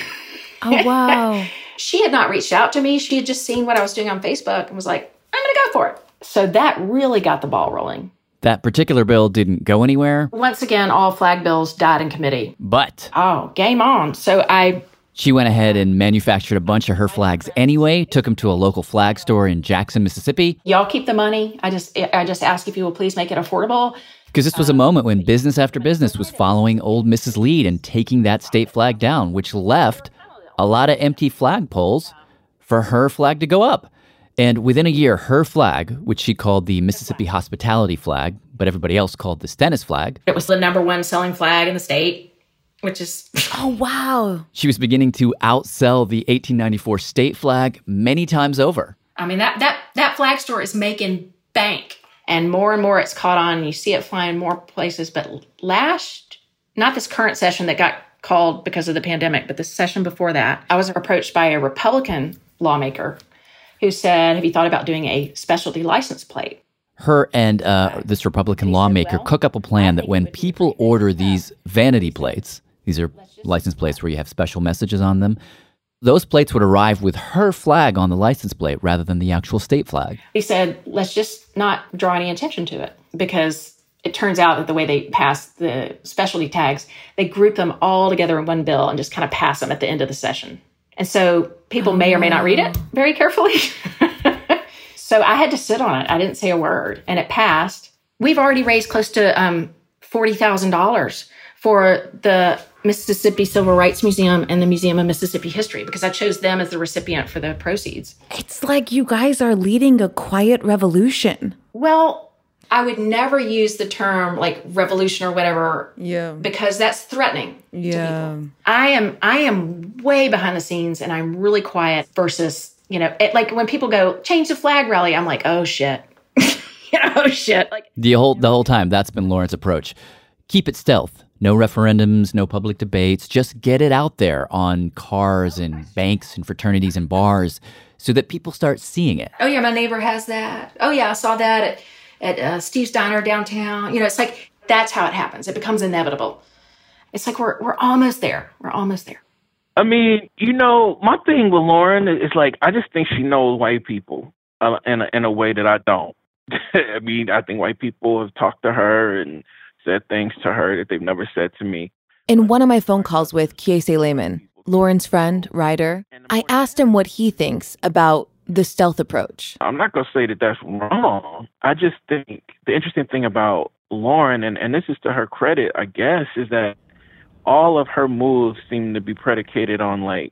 Oh, wow. She had not reached out to me. She had just seen what I was doing on Facebook and was like, I'm going to go for it. So that really got the ball rolling. that particular bill didn't go anywhere. Once again, all flag bills died in committee. But Oh, game on. So I... she went ahead and manufactured a bunch of her flags anyway, took them to a local flag store in Jackson, Mississippi. Y'all keep the money. I just I just ask if you will please make it affordable. Because this was a moment when business after business was following Ole Miss's lead and taking that state flag down, which left a lot of empty flagpoles for her flag to go up. And within a year, her flag, which she called the Mississippi Hospitality flag, but everybody else called the Stennis flag. It was the number one selling flag in the state, which is... Oh, wow. She was beginning to outsell the eighteen ninety-four state flag many times over. I mean, that that that flag store is making bank. And more and more it's caught on. You see it flying more places. But last, not this current session that got called because of the pandemic, but the session before that, I was approached by a Republican lawmaker who said, have you thought about doing a specialty license plate? Her and uh, this Republican lawmaker cook up a plan that when people order these vanity plates, these are license plates where you have special messages on them, those plates would arrive with her flag on the license plate rather than the actual state flag. He said, let's just not draw any attention to it, because it turns out that the way they pass the specialty tags, they group them all together in one bill and just kind of pass them at the end of the session. And so people may or may not read it very carefully. So I had to sit on it. I didn't say a word, and it passed. We've already raised close to um, forty thousand dollars for the Mississippi Civil Rights Museum and the Museum of Mississippi History, because I chose them as the recipient for the proceeds. It's like you guys are leading a quiet revolution. Well, I would never use the term like revolution or whatever, yeah, because that's threatening. Yeah. I am I am way behind the scenes, and I'm really quiet versus, you know, it, like when people go change the flag rally, I'm like, oh shit. You know, oh shit. Like The whole the whole time, that's been Lauren's approach. Keep it stealth. No referendums, no public debates. Just get it out there on cars and banks and fraternities and bars so that people start seeing it. Oh yeah, my neighbor has that. Oh yeah, I saw that at, at uh, Steve's Diner downtown. You know, it's like, that's how it happens. It becomes inevitable. It's like we're we're almost there. We're almost there. I mean, you know, my thing with Lauren is like, I just think she knows white people uh, in, a, in a way that I don't. I mean, I think white people have talked to her and said things to her that they've never said to me. In one of my phone calls with Kiese Lehman, Lauren's friend, Ryder, I asked him what he thinks about the stealth approach. I'm not going to say that that's wrong. I just think the interesting thing about Lauren, and, and this is to her credit, I guess, is that all of her moves seem to be predicated on, like,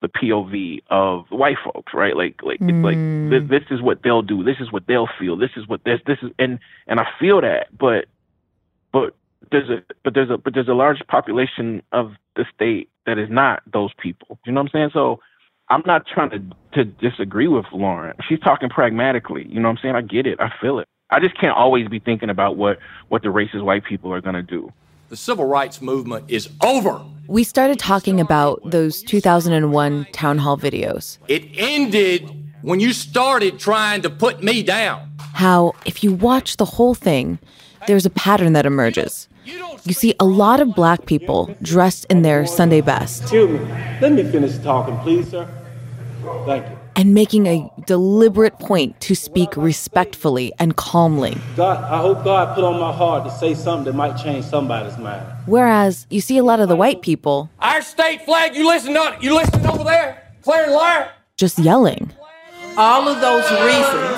the P O V of white folks, right? Like, like, Mm. like this, this is what they'll do. This is what they'll feel. This is what this, this is, and and I feel that, but, but there's a, but there's a, but there's a large population of the state that is not those people. You know what I'm saying? So I'm not trying to to disagree with Lauren. She's talking pragmatically. You know what I'm saying? I get it. I feel it. I just can't always be thinking about what what the racist white people are gonna do. The civil rights movement is over. We started talking about those two thousand one town hall videos. It ended when you started trying to put me down. How, if you watch the whole thing, there's a pattern that emerges. You see a lot of black people dressed in their Sunday best. Excuse me. Let me finish talking, please, sir. Thank you. And making a deliberate point to speak respectfully and calmly. God, I hope God put on my heart to say something that might change somebody's mind. Whereas you see a lot of the white people Our state flag, you listen to, you listen over there, Claire and Lyre. just yelling. All of those reasons.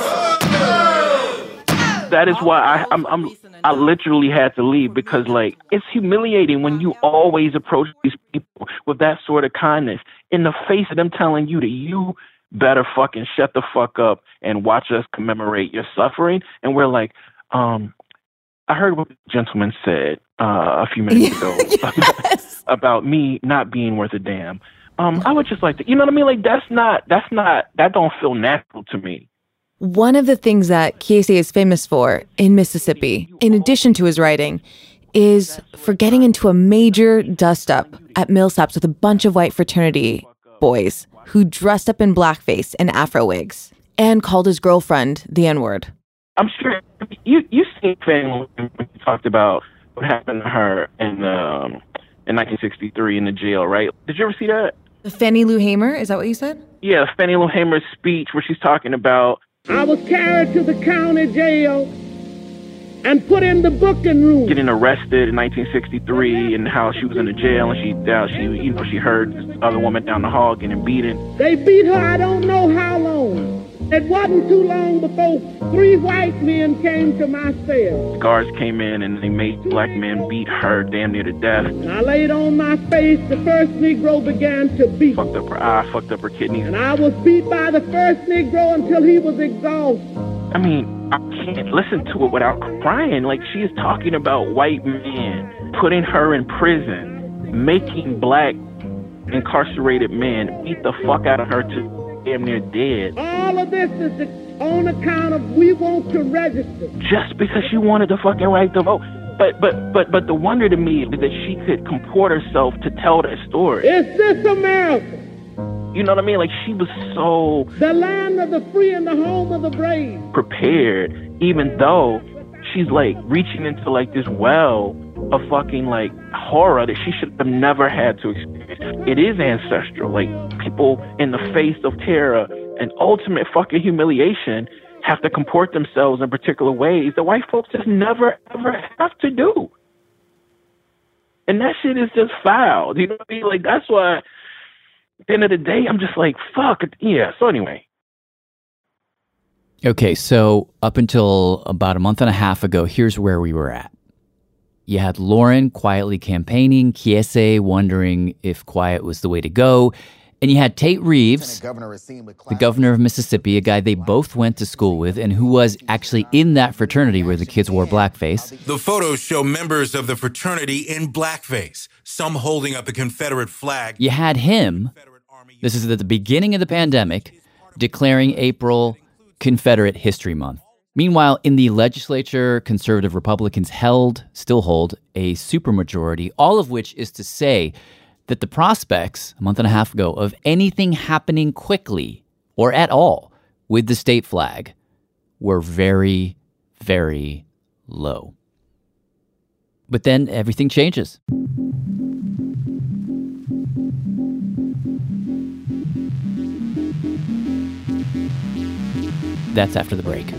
That is why I, I'm, I'm, I literally had to leave, because like it's humiliating when you always approach these people with that sort of kindness in the face of them telling you that you better fucking shut the fuck up and watch us commemorate your suffering. And we're like, um, I heard what the gentleman said uh, a few minutes ago yes. about me not being worth a damn. Um, I would just like to, you know what I mean? Like that's not, that's not, that don't feel natural to me. One of the things that Kiese is famous for in Mississippi, in addition to his writing, is for getting into a major dust-up at Millsaps with a bunch of white fraternity boys who dressed up in blackface and afro wigs and called his girlfriend the N-word. I'm sure you you seen Fannie when you talked about what happened to her in um, in nineteen sixty-three in the jail, right? Did you ever see that? Fannie Lou Hamer, is that what you said? Yeah, Fannie Lou Hamer's speech where she's talking about, I was carried to the county jail and put in the booking room. Getting arrested in nineteen sixty-three and how she was in the jail and she, uh, she, you know, she heard this other woman down the hall getting beaten. They beat her I don't know how long. It wasn't too long before three white men came to my cell. Guards came in and they made black men beat her damn near to death. I laid on my face. The first Negro began to beat. Fucked up her eye, fucked up her kidneys. And I was beat by the first Negro until he was exhausted. I mean, I can't listen to it without crying. Like, she is talking about white men putting her in prison, making black incarcerated men beat the fuck out of her to damn near dead. All of this is on account of we want to register. Just because she wanted the fucking right to vote. But but but but the wonder to me is that she could comport herself to tell that story. Is this America? You know what I mean? Like, she was so... The land of the free and the home of the brave. Prepared, even though she's, like, reaching into, like, this well of fucking, like, horror that she should have never had to experience. It is ancestral. Like, people in the face of terror and ultimate fucking humiliation have to comport themselves in particular ways that white folks just never, ever have to do. And that shit is just foul. You know what I mean? Like, that's why... At the end of the day, I'm just like, fuck. Yeah, so anyway. Okay, so up until about a month and a half ago, here's where we were at. You had Lauren quietly campaigning, Kiese wondering if quiet was the way to go, and you had Tate Reeves, the governor of Mississippi, a guy they both went to school with and who was actually in that fraternity where the kids wore blackface. The photos show members of the fraternity in blackface, some holding up a Confederate flag. You had him, this is at the beginning of the pandemic, declaring April Confederate History Month. Meanwhile, in the legislature, conservative Republicans held, still hold, a supermajority, all of which is to say that the prospects, a month and a half ago, of anything happening quickly or at all with the state flag were very, very low. But then everything changes. That's after the break.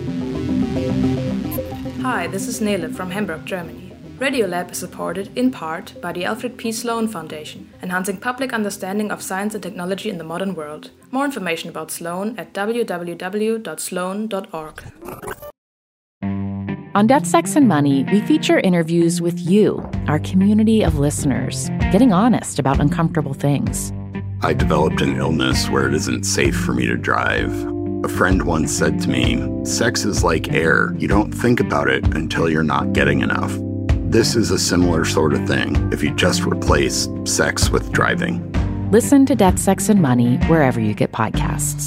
Hi, this is Nele from Hamburg, Germany. Radiolab is supported in part by the Alfred P. Sloan Foundation, enhancing public understanding of science and technology in the modern world. More information about Sloan at w w w dot sloan dot org. On Death, Sex, and Money, we feature interviews with you, our community of listeners, getting honest about uncomfortable things. I developed an illness where it isn't safe for me to drive. A friend once said to me, sex is like air. You don't think about it until you're not getting enough. This is a similar sort of thing if you just replace sex with driving. Listen to Death, Sex, and Money wherever you get podcasts.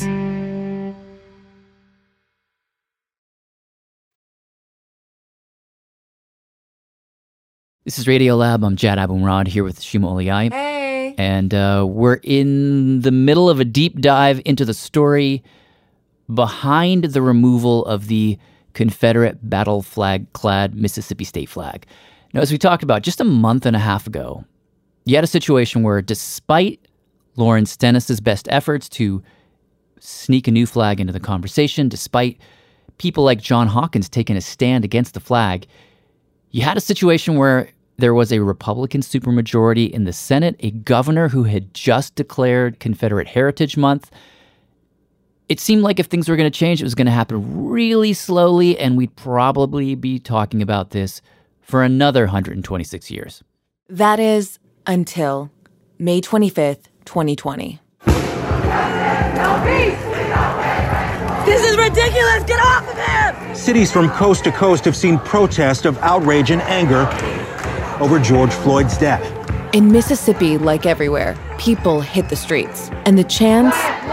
This is Radiolab. I'm Jad Abumrad here with Shima Oliai. Hey. And uh, we're in the middle of a deep dive into the story behind the removal of the Confederate battle flag-clad Mississippi state flag. Now, as we talked about just a month and a half ago, you had a situation where despite Lawrence Stennis's best efforts to sneak a new flag into the conversation, despite people like John Hawkins taking a stand against the flag, you had a situation where there was a Republican supermajority in the Senate, a governor who had just declared Confederate Heritage Month. It seemed like if things were going to change, it was going to happen really slowly, and we'd probably be talking about this for another one hundred twenty-six years. That is until May twenty-fifth, twenty twenty. This is ridiculous! Get off of him! Cities from coast to coast have seen protests of outrage and anger over George Floyd's death. In Mississippi, like everywhere, people hit the streets, and the chants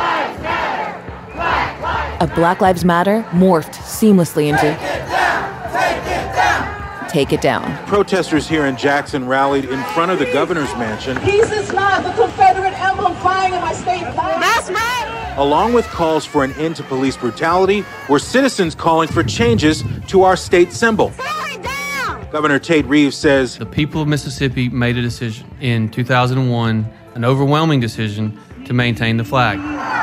of Black Lives Matter morphed seamlessly into Take it down! Take it down! Take it down. Protesters here in Jackson rallied in front of the governor's mansion. Peace is not the Confederate emblem flying in my state flag. That's right! Along with calls for an end to police brutality, were citizens calling for changes to our state symbol. Governor Tate Reeves says the people of Mississippi made a decision in two thousand one, an overwhelming decision to maintain the flag.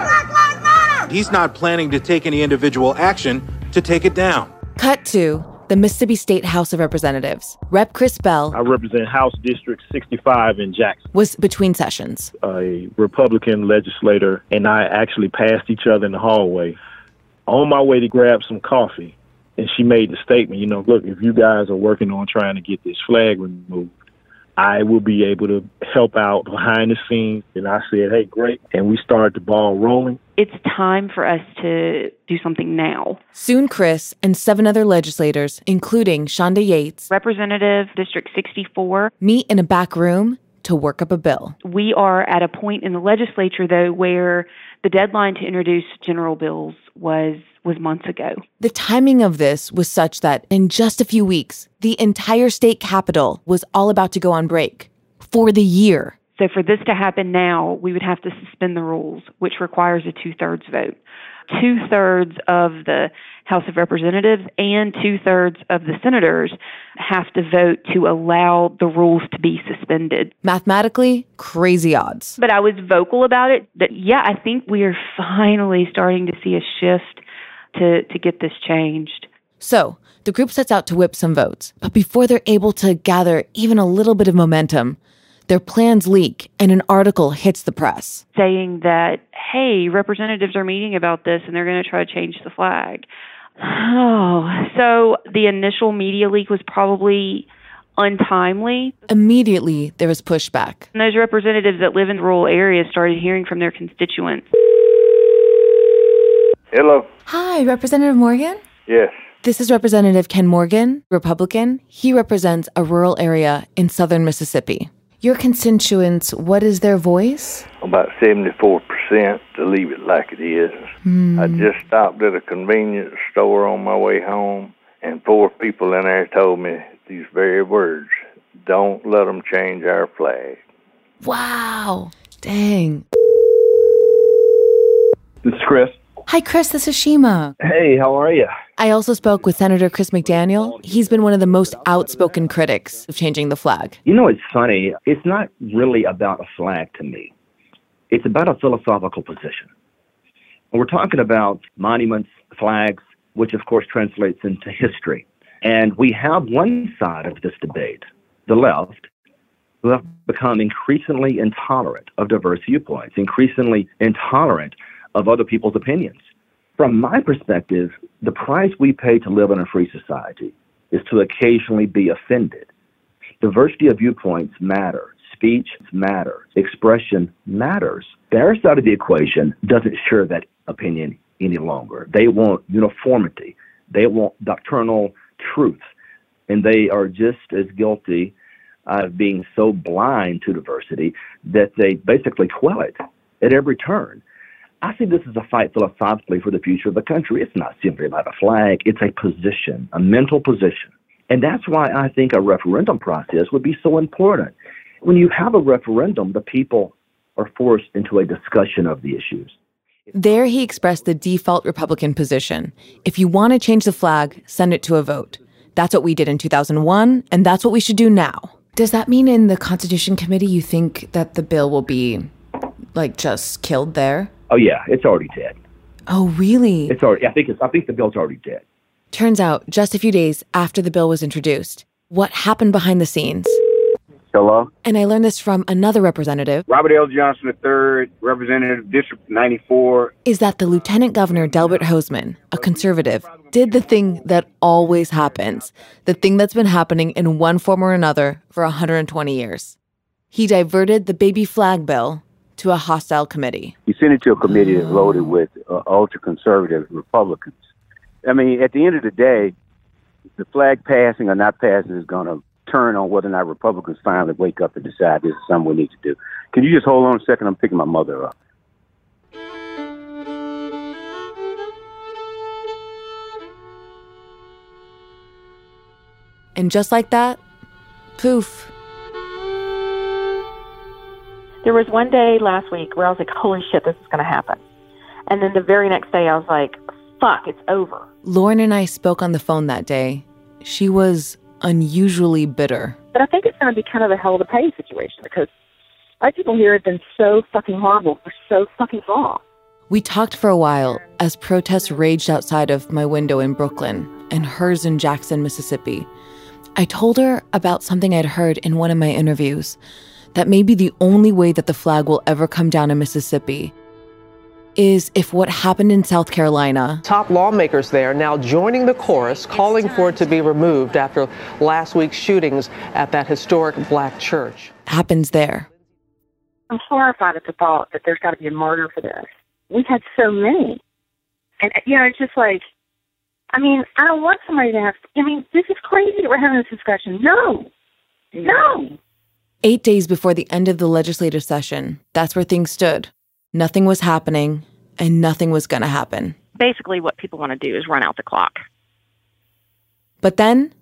He's not planning to take any individual action to take it down. Cut to the Mississippi State House of Representatives. Rep Chris Bell, I represent House District sixty-five in Jackson, was between sessions. A Republican legislator and I actually passed each other in the hallway on my way to grab some coffee. And she made the statement, you know, look, if you guys are working on trying to get this flag removed, I will be able to help out behind the scenes. And I said, hey, great. And we started the ball rolling. It's time for us to do something now. Soon Chris and seven other legislators, including Shonda Yates, Representative District sixty-four, meet in a back room to work up a bill. We are at a point in the legislature, though, where the deadline to introduce general bills was was months ago. The timing of this was such that in just a few weeks, the entire state capitol was all about to go on break for the year. So for this to happen now, we would have to suspend the rules, which requires a two-thirds vote. Two-thirds of the House of Representatives and two-thirds of the senators have to vote to allow the rules to be suspended. Mathematically, crazy odds. But I was vocal about it, that, yeah, I think we are finally starting to see a shift to, to get this changed. So the group sets out to whip some votes. But before they're able to gather even a little bit of momentum, their plans leak and an article hits the press. Saying that, hey, representatives are meeting about this and they're going to try to change the flag. Oh, so the initial media leak was probably untimely. Immediately, there was pushback. And those representatives that live in rural areas started hearing from their constituents. Hello. Hi, Representative Morgan? Yes. This is Representative Ken Morgan, Republican. He represents a rural area in southern Mississippi. Your constituents, what is their voice? About seventy-four percent, to leave it like it is. Hmm. I just stopped at a convenience store on my way home, and four people in there told me these very words: don't let them change our flag. Wow. Dang. This is Chris. Hi, Chris. This is Shima. Hey, how are you? I also spoke with Senator Chris McDaniel. He's been one of the most outspoken critics of changing the flag. You know, it's funny. It's not really about a flag to me. It's about a philosophical position. When we're talking about monuments, flags, which of course translates into history. And we have one side of this debate, the left, who have become increasingly intolerant of diverse viewpoints, increasingly intolerant of other people's opinions. From my perspective, the price we pay to live in a free society is to occasionally be offended. Diversity of viewpoints matter. Speech matters. Expression matters. Their side of the equation doesn't share that opinion any longer. They want uniformity. They want doctrinal truth. And they are just as guilty of being so blind to diversity that they basically quell it at every turn. I see this as a fight philosophically for the future of the country. It's not simply about a flag. It's a position, a mental position. And that's why I think a referendum process would be so important. When you have a referendum, the people are forced into a discussion of the issues. There he expressed the default Republican position. If you want to change the flag, send it to a vote. That's what we did in two thousand one, and that's what we should do now. Does that mean in the Constitution Committee you think that the bill will be, like, just killed there? Oh, yeah, it's already dead. Oh, really? It's already. I think it's. I think the bill's already dead. Turns out, just a few days after the bill was introduced, what happened behind the scenes? Hello? And I learned this from another representative. Robert L. Johnson the third, Representative District ninety-four. Is that the Lieutenant Governor Delbert Hosemann, a conservative, did the thing that always happens, the thing that's been happening in one form or another for one hundred twenty years. He diverted the baby flag bill to a hostile committee. He sent it to a committee that's loaded with uh, ultra-conservative Republicans. I mean, at the end of the day, the flag passing or not passing is going to turn on whether or not Republicans finally wake up and decide this is something we need to do. Can you just hold on a second? I'm picking my mother up. And just like that, poof. There was one day last week where I was like, holy shit, this is going to happen. And then the very next day I was like, fuck, it's over. Lauren and I spoke on the phone that day. She was unusually bitter. But I think it's going to be kind of a hell of a pay situation because white people here have been so fucking horrible for so fucking long. We talked for a while as protests raged outside of my window in Brooklyn and hers in Jackson, Mississippi. I told her about something I'd heard in one of my interviews, that maybe the only way that the flag will ever come down in Mississippi is if what happened in South Carolina. Top lawmakers there now joining the chorus, calling for it to be removed after last week's shootings at that historic black church. Happens there. I'm horrified at the thought that there's got to be a martyr for this. We've had so many. And, you know, it's just like, I mean, I don't want somebody to have, I mean, this is crazy that we're having this discussion. No. No. Eight days before the end of the legislative session, that's where things stood. Nothing was happening, and nothing was going to happen. Basically, what people want to do is run out the clock. But then,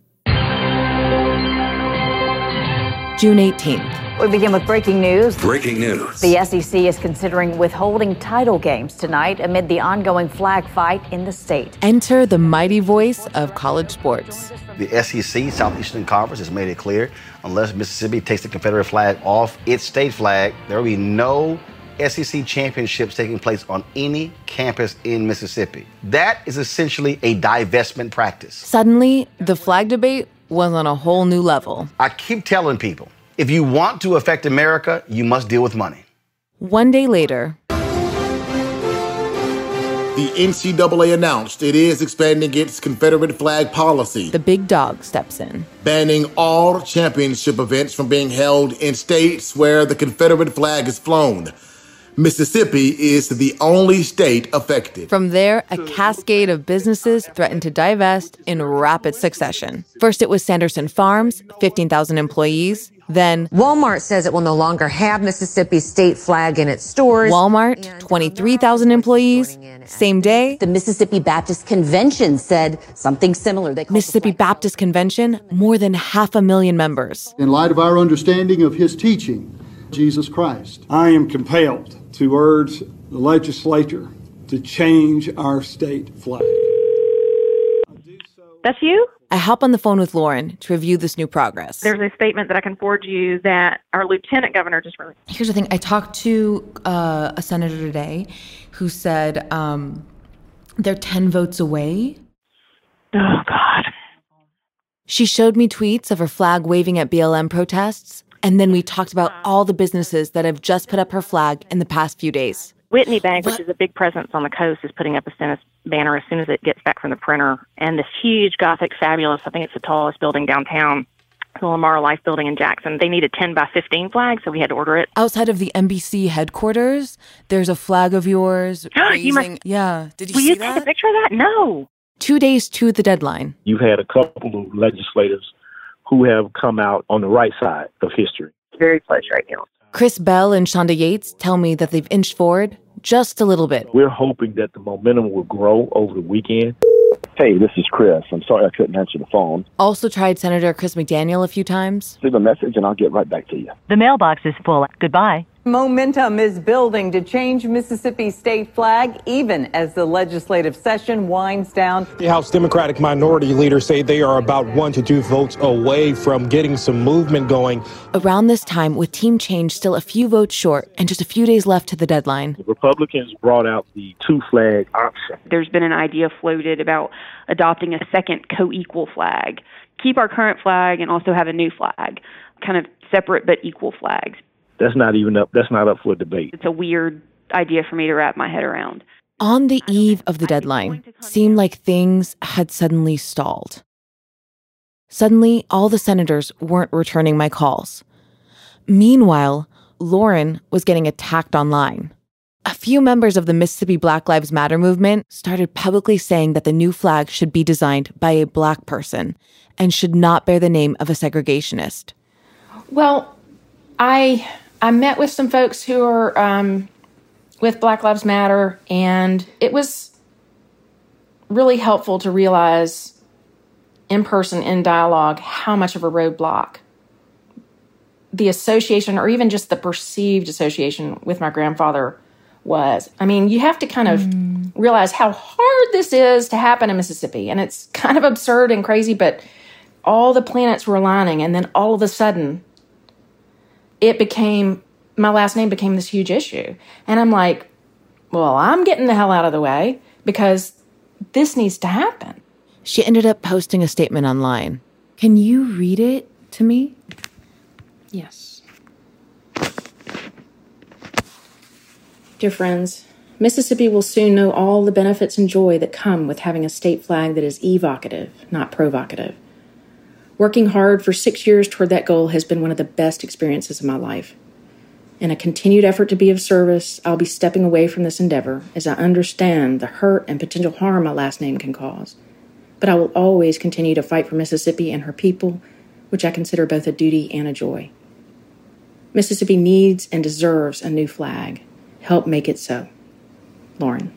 June eighteenth. We begin with breaking news. Breaking news. The S E C is considering withholding title games tonight amid the ongoing flag fight in the state. Enter the mighty voice of college sports. The S E C, Southeastern Conference, has made it clear, unless Mississippi takes the Confederate flag off its state flag, there will be no S E C championships taking place on any campus in Mississippi. That is essentially a divestment practice. Suddenly, the flag debate was on a whole new level. I keep telling people, if you want to affect America, you must deal with money. One day later, the N C double A announced it is expanding its Confederate flag policy. The big dog steps in, banning all championship events from being held in states where the Confederate flag is flown. Mississippi is the only state affected. From there, a cascade of businesses threatened to divest in rapid succession. First, it was Sanderson Farms, fifteen thousand employees. Then, Walmart says it will no longer have Mississippi's state flag in its stores. Walmart, twenty-three thousand employees. Same day, the Mississippi Baptist Convention said something similar. They Mississippi Baptist Convention, more than half a million members. In light of our understanding of his teaching, Jesus Christ, I am compelled to urge the legislature to change our state flag. That's you? I hop on the phone with Lauren to review this new progress. There's a statement that I can forward you that our lieutenant governor just released. Here's the thing. I talked to uh, a senator today who said um, they're ten votes away. Oh, God. She showed me tweets of her flag waving at B L M protests. And then we talked about all the businesses that have just put up her flag in the past few days. Whitney Bank, which is a big presence on the coast, is putting up a Stennis banner as soon as it gets back from the printer. And this huge Gothic fabulous, I think it's the tallest building downtown, the Lamar Life Building in Jackson. They need a ten by fifteen flag, so we had to order it. Outside of the N B C headquarters, there's a flag of yours. You raising- must- yeah. Did you Will see you that? take a picture of that? No. Two days to the deadline. You've had a couple of legislators who have come out on the right side of history. Very close right now. Chris Bell and Shonda Yates tell me that they've inched forward just a little bit. We're hoping that the momentum will grow over the weekend. Hey, this is Chris. I'm sorry I couldn't answer the phone. Also tried Senator Chris McDaniel a few times. Leave a message and I'll get right back to you. The mailbox is full. Goodbye. Momentum is building to change Mississippi's state flag, even as the legislative session winds down. The House Democratic minority leaders say they are about one to two votes away from getting some movement going. Around this time, with team change still a few votes short and just a few days left to the deadline. The Republicans brought out the two-flag option. There's been an idea floated about adopting a second co-equal flag. Keep our current flag and also have a new flag, kind of separate but equal flags. That's not even up. That's not up for debate. It's a weird idea for me to wrap my head around. On the eve of the deadline, seemed like things had suddenly stalled. Suddenly, all the senators weren't returning my calls. Meanwhile, Lauren was getting attacked online. A few members of the Mississippi Black Lives Matter movement started publicly saying that the new flag should be designed by a black person and should not bear the name of a segregationist. Well, I I met with some folks who are um, with Black Lives Matter, and it was really helpful to realize in person, in dialogue, how much of a roadblock the association, or even just the perceived association with my grandfather was. I mean, you have to kind of mm. realize how hard this is to happen in Mississippi, and it's kind of absurd and crazy, but all the planets were aligning, and then all of a sudden, it became, my last name became this huge issue. And I'm like, well, I'm getting the hell out of the way because this needs to happen. She ended up posting a statement online. Can you read it to me? Yes. Dear friends, Mississippi will soon know all the benefits and joy that come with having a state flag that is evocative, not provocative. Working hard for six years toward that goal has been one of the best experiences of my life. In a continued effort to be of service, I'll be stepping away from this endeavor as I understand the hurt and potential harm my last name can cause. But I will always continue to fight for Mississippi and her people, which I consider both a duty and a joy. Mississippi needs and deserves a new flag. Help make it so. Lauren.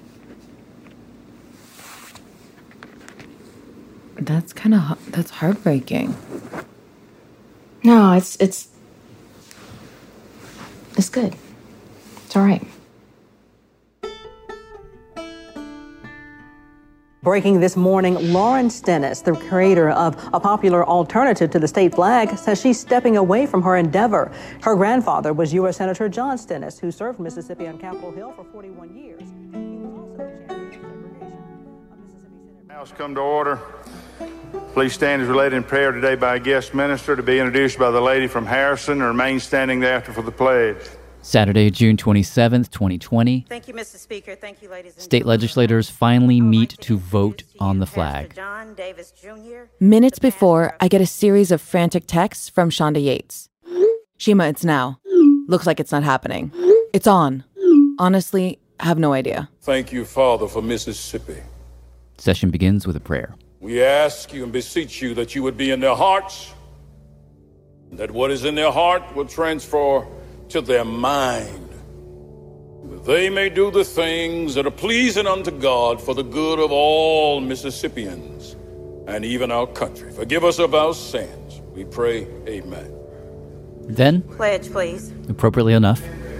That's kind of, that's heartbreaking. No, it's, it's, it's good. It's all right. Breaking this morning, Lauren Stennis, the creator of a popular alternative to the state flag, says she's stepping away from her endeavor. Her grandfather was U S Senator John Stennis, who served Mississippi on Capitol Hill for forty-one years. He was also the chairman of segregation of Mississippi Senate. House come to order. Please stand as related in prayer today by a guest minister to be introduced by the lady from Harrison and remain standing thereafter for the pledge. Saturday, June twenty-seventh, twenty twenty. Thank you, Mister Speaker. Thank you, ladies and State gentlemen. legislators finally meet to vote on the flag. John Davis Junior Minutes before, I get a series of frantic texts from Shonda Yates. Shima, it's now. Looks like it's not happening. It's on. Honestly, I have no idea. Thank you, Father, for Mississippi. Session begins with a prayer. We ask you and beseech you that you would be in their hearts, that what is in their heart will transfer to their mind, that they may do the things that are pleasing unto God for the good of all Mississippians and even our country. Forgive us of our sins. We pray, amen. Then, pledge, please. Appropriately enough,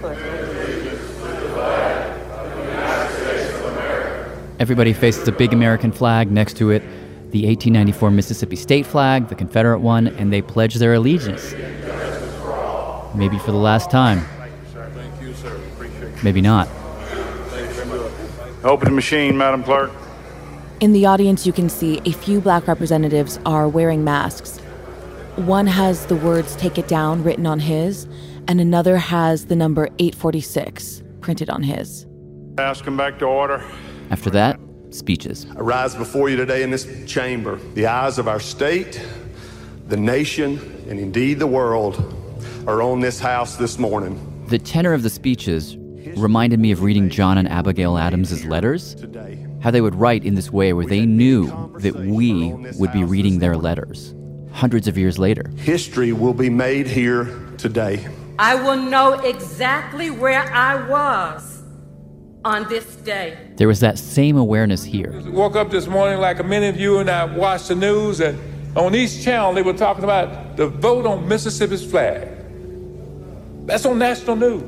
everybody faces a big American flag. Next to it, the eighteen ninety-four Mississippi state flag, the Confederate one, and they pledge their allegiance. Maybe for the last time. Thank you, sir. Appreciate it. Maybe not. Open the machine, Madam Clerk. In the audience, you can see a few black representatives are wearing masks. One has the words "Take it down" written on his, and another has the number eight forty-six printed on his. House come back to order. After that, speeches. I rise before you today in this chamber, the eyes of our state, The nation, and indeed the world, are on this house this morning. The tenor of the speeches reminded me of reading John and Abigail Adams' letters, how they would write in this way where they knew that we would be reading their letters hundreds of years later. History will be made here today. I will know exactly where I was on this day. There was that same awareness here. I woke up this morning like many of you, and I watched the news, and on each channel they were talking about the vote on Mississippi's flag. That's on national news.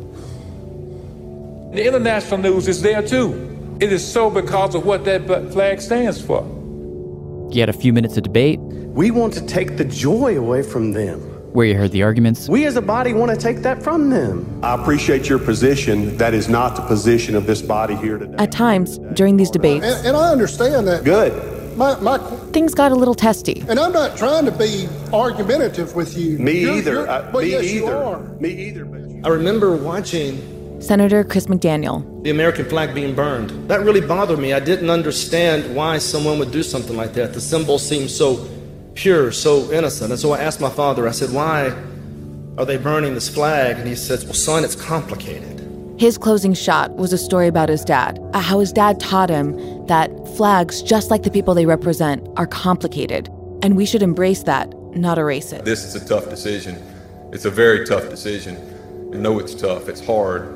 The international news is there too. It is so because of what that flag stands for. You had a few minutes of debate. We want to take the joy away from them. Where you heard the arguments. We as a body want to take that from them. I appreciate your position. That is not the position of this body here today. At times, during these debates... And, and I understand that. Good. My, my, things got a little testy. And I'm not trying to be argumentative with you. Me you're, either. You're, I, well, me yes, either. You are. Me either. I remember watching Senator Chris McDaniel. The American flag being burned. That really bothered me. I didn't understand why someone would do something like that. The symbol seemed so pure, so innocent. And so I asked my father, I said, why are they burning this flag? And he says, well, son, it's complicated. His closing shot was a story about his dad, uh, how his dad taught him that flags, just like the people they represent, are complicated. And we should embrace that, not erase it. This is a tough decision. It's a very tough decision. I know it's tough, it's hard.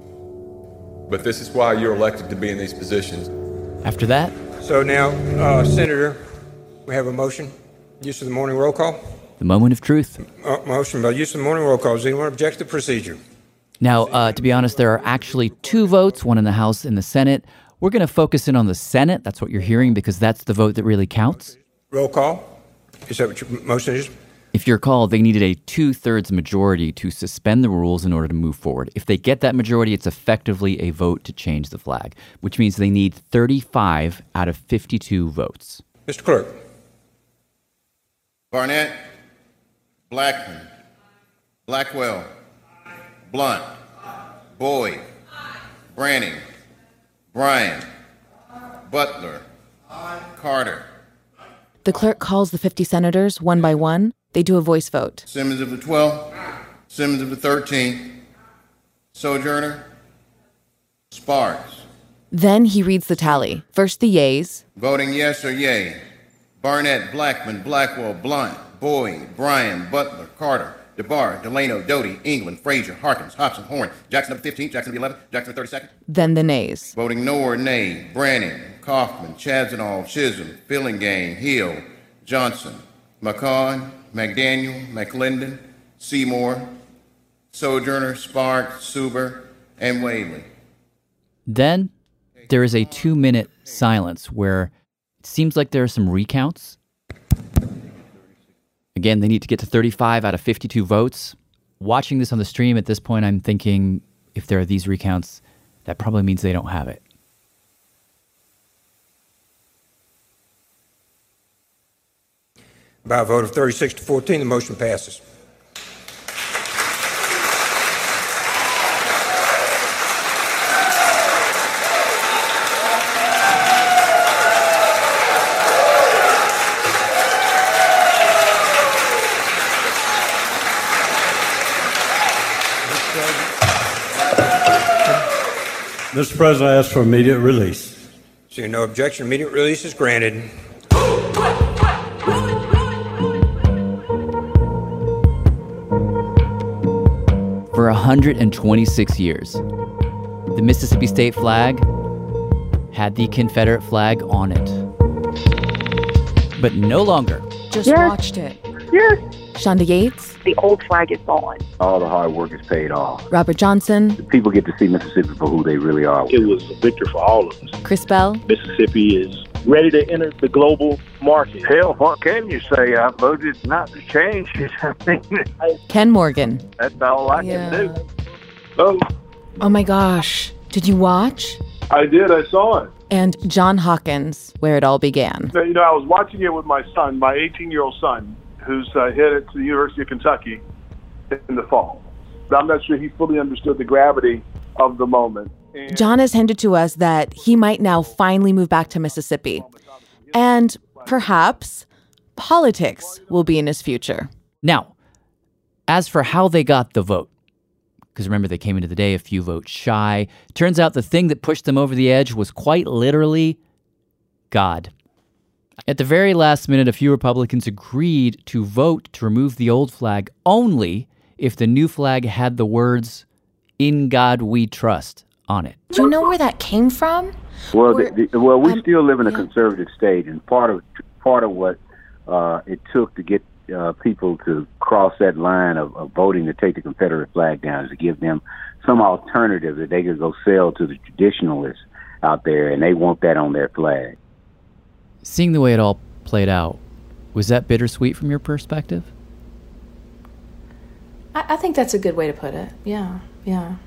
But this is why you're elected to be in these positions. After that? So now, uh, Senator, we have a motion. Use of the morning roll call. The moment of truth. Uh, motion by use of the morning roll call. Does anyone object to the procedure? Now, uh, to be honest, there are actually two votes, one in the House and the Senate. We're going to focus in on the Senate. That's what you're hearing because that's the vote that really counts. Roll call. Is that what your motion is? If you recall, they needed a two-thirds majority to suspend the rules in order to move forward. If they get that majority, it's effectively a vote to change the flag, which means they need thirty-five out of fifty-two votes. Mister Clerk. Barnett, Blackman, Blackwell, Blunt, Boyd, Branning, Bryan, Butler, Carter. The clerk calls the fifty senators one by one. They do a voice vote. Simmons of the twelfth, Simmons of the thirteenth, Sojourner, Sparks. Then he reads the tally. First the yeas. Voting yes or yay. Barnett, Blackman, Blackwell, Blunt, Boyd, Bryan, Butler, Carter, DeBar, Delano, Doty, England, Frazier, Harkins, Hobson, Horn, Jackson of the fifteenth, Jackson of the eleventh, Jackson of the thirty-second. Then the nays. Voting no or nay. Branning, Kaufman, Chazanall, Chisholm, Fillingane, Hill, Johnson, McCaughan, McDaniel, McClendon, Seymour, Sojourner, Sparks, Suber, and Whaley. Then there is a two-minute silence where it seems like there are some recounts. Again, they need to get to thirty-five out of fifty-two votes. Watching this on the stream at this point, I'm thinking if there are these recounts, that probably means they don't have it. By a vote of thirty-six to fourteen, the motion passes. Mister President, I ask for immediate release. Seeing no objection, immediate release is granted. For one hundred twenty-six years, the Mississippi state flag had the Confederate flag on it. But no longer. Just Yes. watched it. Yes. Shonda Yates. The old flag is gone. All the hard work is paid off. Robert Johnson. People get to see Mississippi for who they really are. It was a victory for all of us. Chris Bell. Mississippi is ready to enter the global market. Hell, what can you say? I voted not to change it. I mean, Ken Morgan. that's all I Yeah. can do. Oh, Oh my gosh. Did you watch? I did. I saw it. And John Hawkins, where it all began. You know, I was watching it with my son, my eighteen-year-old son, who's uh, headed to the University of Kentucky in the fall. But I'm not sure he fully understood the gravity of the moment. And John has hinted to us that he might now finally move back to Mississippi. And perhaps, politics will be in his future. Now, as for how they got the vote, because remember, they came into the day a few votes shy. Turns out the thing that pushed them over the edge was quite literally God. At the very last minute, a few Republicans agreed to vote to remove the old flag only if the new flag had the words, "In God We Trust," on it. Do you know where that came from? Well, Or- the, the, well, we um, still live in a yeah. conservative state, and part of part of what uh, it took to get uh, people to cross that line of, of voting to take the Confederate flag down is to give them some alternative that they could go sell to the traditionalists out there, and they want that on their flag. Seeing the way it all played out, was that bittersweet from your perspective? I, I think that's a good way to put it. Yeah, yeah.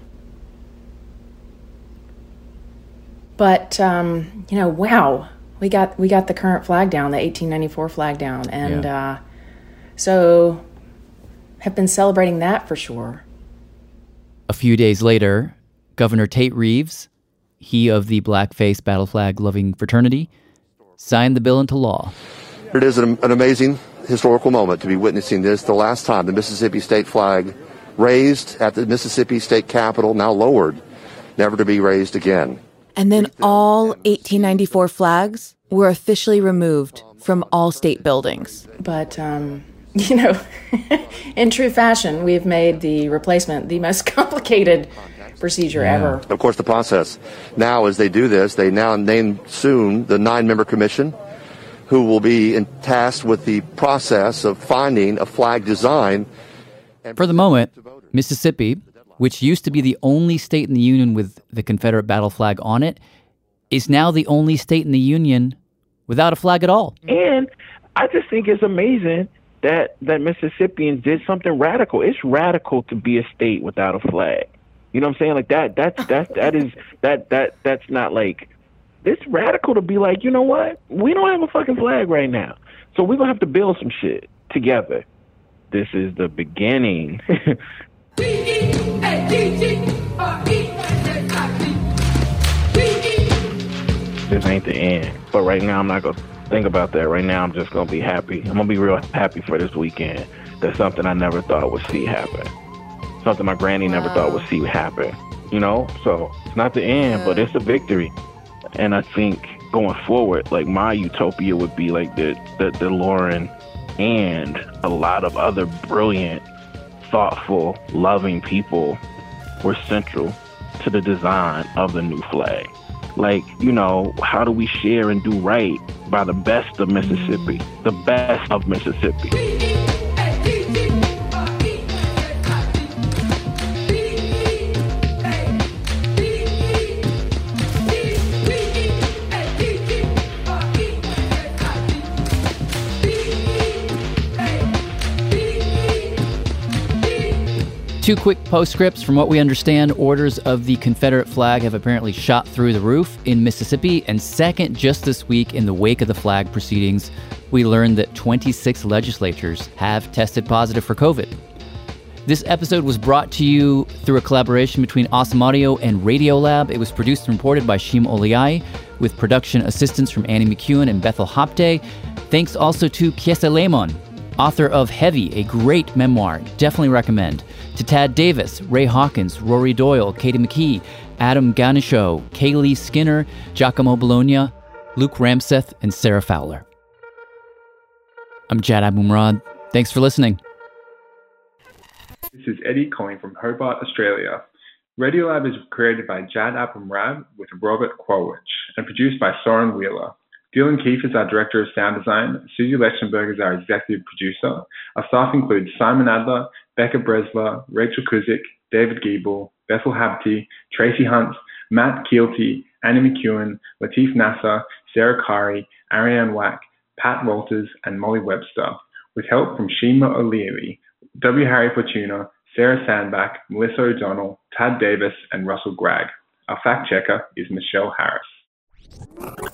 But um, you know, wow, we got we got the current flag down, the eighteen ninety-four flag down, and Yeah. uh, so have been celebrating that for sure. A few days later, Governor Tate Reeves, he of the blackface battle flag loving fraternity, signed the bill into law. It is an, an amazing historical moment to be witnessing this. The last time the Mississippi state flag raised at the Mississippi State Capitol, now lowered, never to be raised again. And then all eighteen ninety-four flags were officially removed from all state buildings. But um, you know, in true fashion, we've made the replacement the most complicated procedure Yeah. ever. Of course, the process now, as they do this, they now name soon the nine-member commission who will be in, tasked with the process of finding a flag design. For the moment, Mississippi, which used to be the only state in the Union with the Confederate battle flag on it, is now the only state in the Union without a flag at all. And I just think it's amazing that, that Mississippians did something radical. It's radical to be a state without a flag. You know what I'm saying? Like that, that's, that's, that is, that, that, that's not like, it's radical to be like, you know what? We don't have a fucking flag right now. So we're going to have to build some shit together. This is the beginning. This ain't the end. But right now, I'm not going to think about that. Right now, I'm just going to be happy. I'm going to be real happy for this weekend. That's something I never thought would see happen. Something my granny never thought would see happen. You know? So it's not the end, but it's a victory. And I think going forward, like my utopia would be like that the, the Lauren and a lot of other brilliant, thoughtful, loving people were central to the design of the new flag. Like, you know, how do we share and do right by the best of Mississippi, the best of Mississippi? Two quick postscripts. From what we understand, orders of the Confederate flag have apparently shot through the roof in Mississippi. And second, just this week, in the wake of the flag proceedings, we learned that twenty-six legislatures have tested positive for COVID. This episode was brought to you through a collaboration between Awesome Audio and Radiolab. It was produced and reported by Shim Oliai, with production assistance from Annie McEwen and Bethel Hopte. Thanks also to Kiesa Lemon, author of Heavy, a great memoir. Definitely recommend. To Tad Davis, Ray Hawkins, Rory Doyle, Katie McKee, Adam Ganishow, Kaylee Skinner, Giacomo Bologna, Luke Ramseth, and Sarah Fowler. I'm Jad Abumrad. Thanks for listening. This is Eddie calling from Hobart, Australia. Radiolab is created by Jad Abumrad with Robert Kwolwich and produced by Soren Wheeler. Dylan Keefe is our Director of Sound Design. Susie Lechtenberg is our Executive Producer. Our staff includes Simon Adler, Becca Bresler, Rachel Kuzik, David Giebel, Bethel Habte, Tracy Hunt, Matt Keelty, Annie McEwen, Latif Nasser, Sarah Kari, Ariane Wack, Pat Walters, and Molly Webster, with help from Shima O'Leary, W. Harry Fortuna, Sarah Sandbach, Melissa O'Donnell, Tad Davis, and Russell Gregg. Our fact checker is Michelle Harris.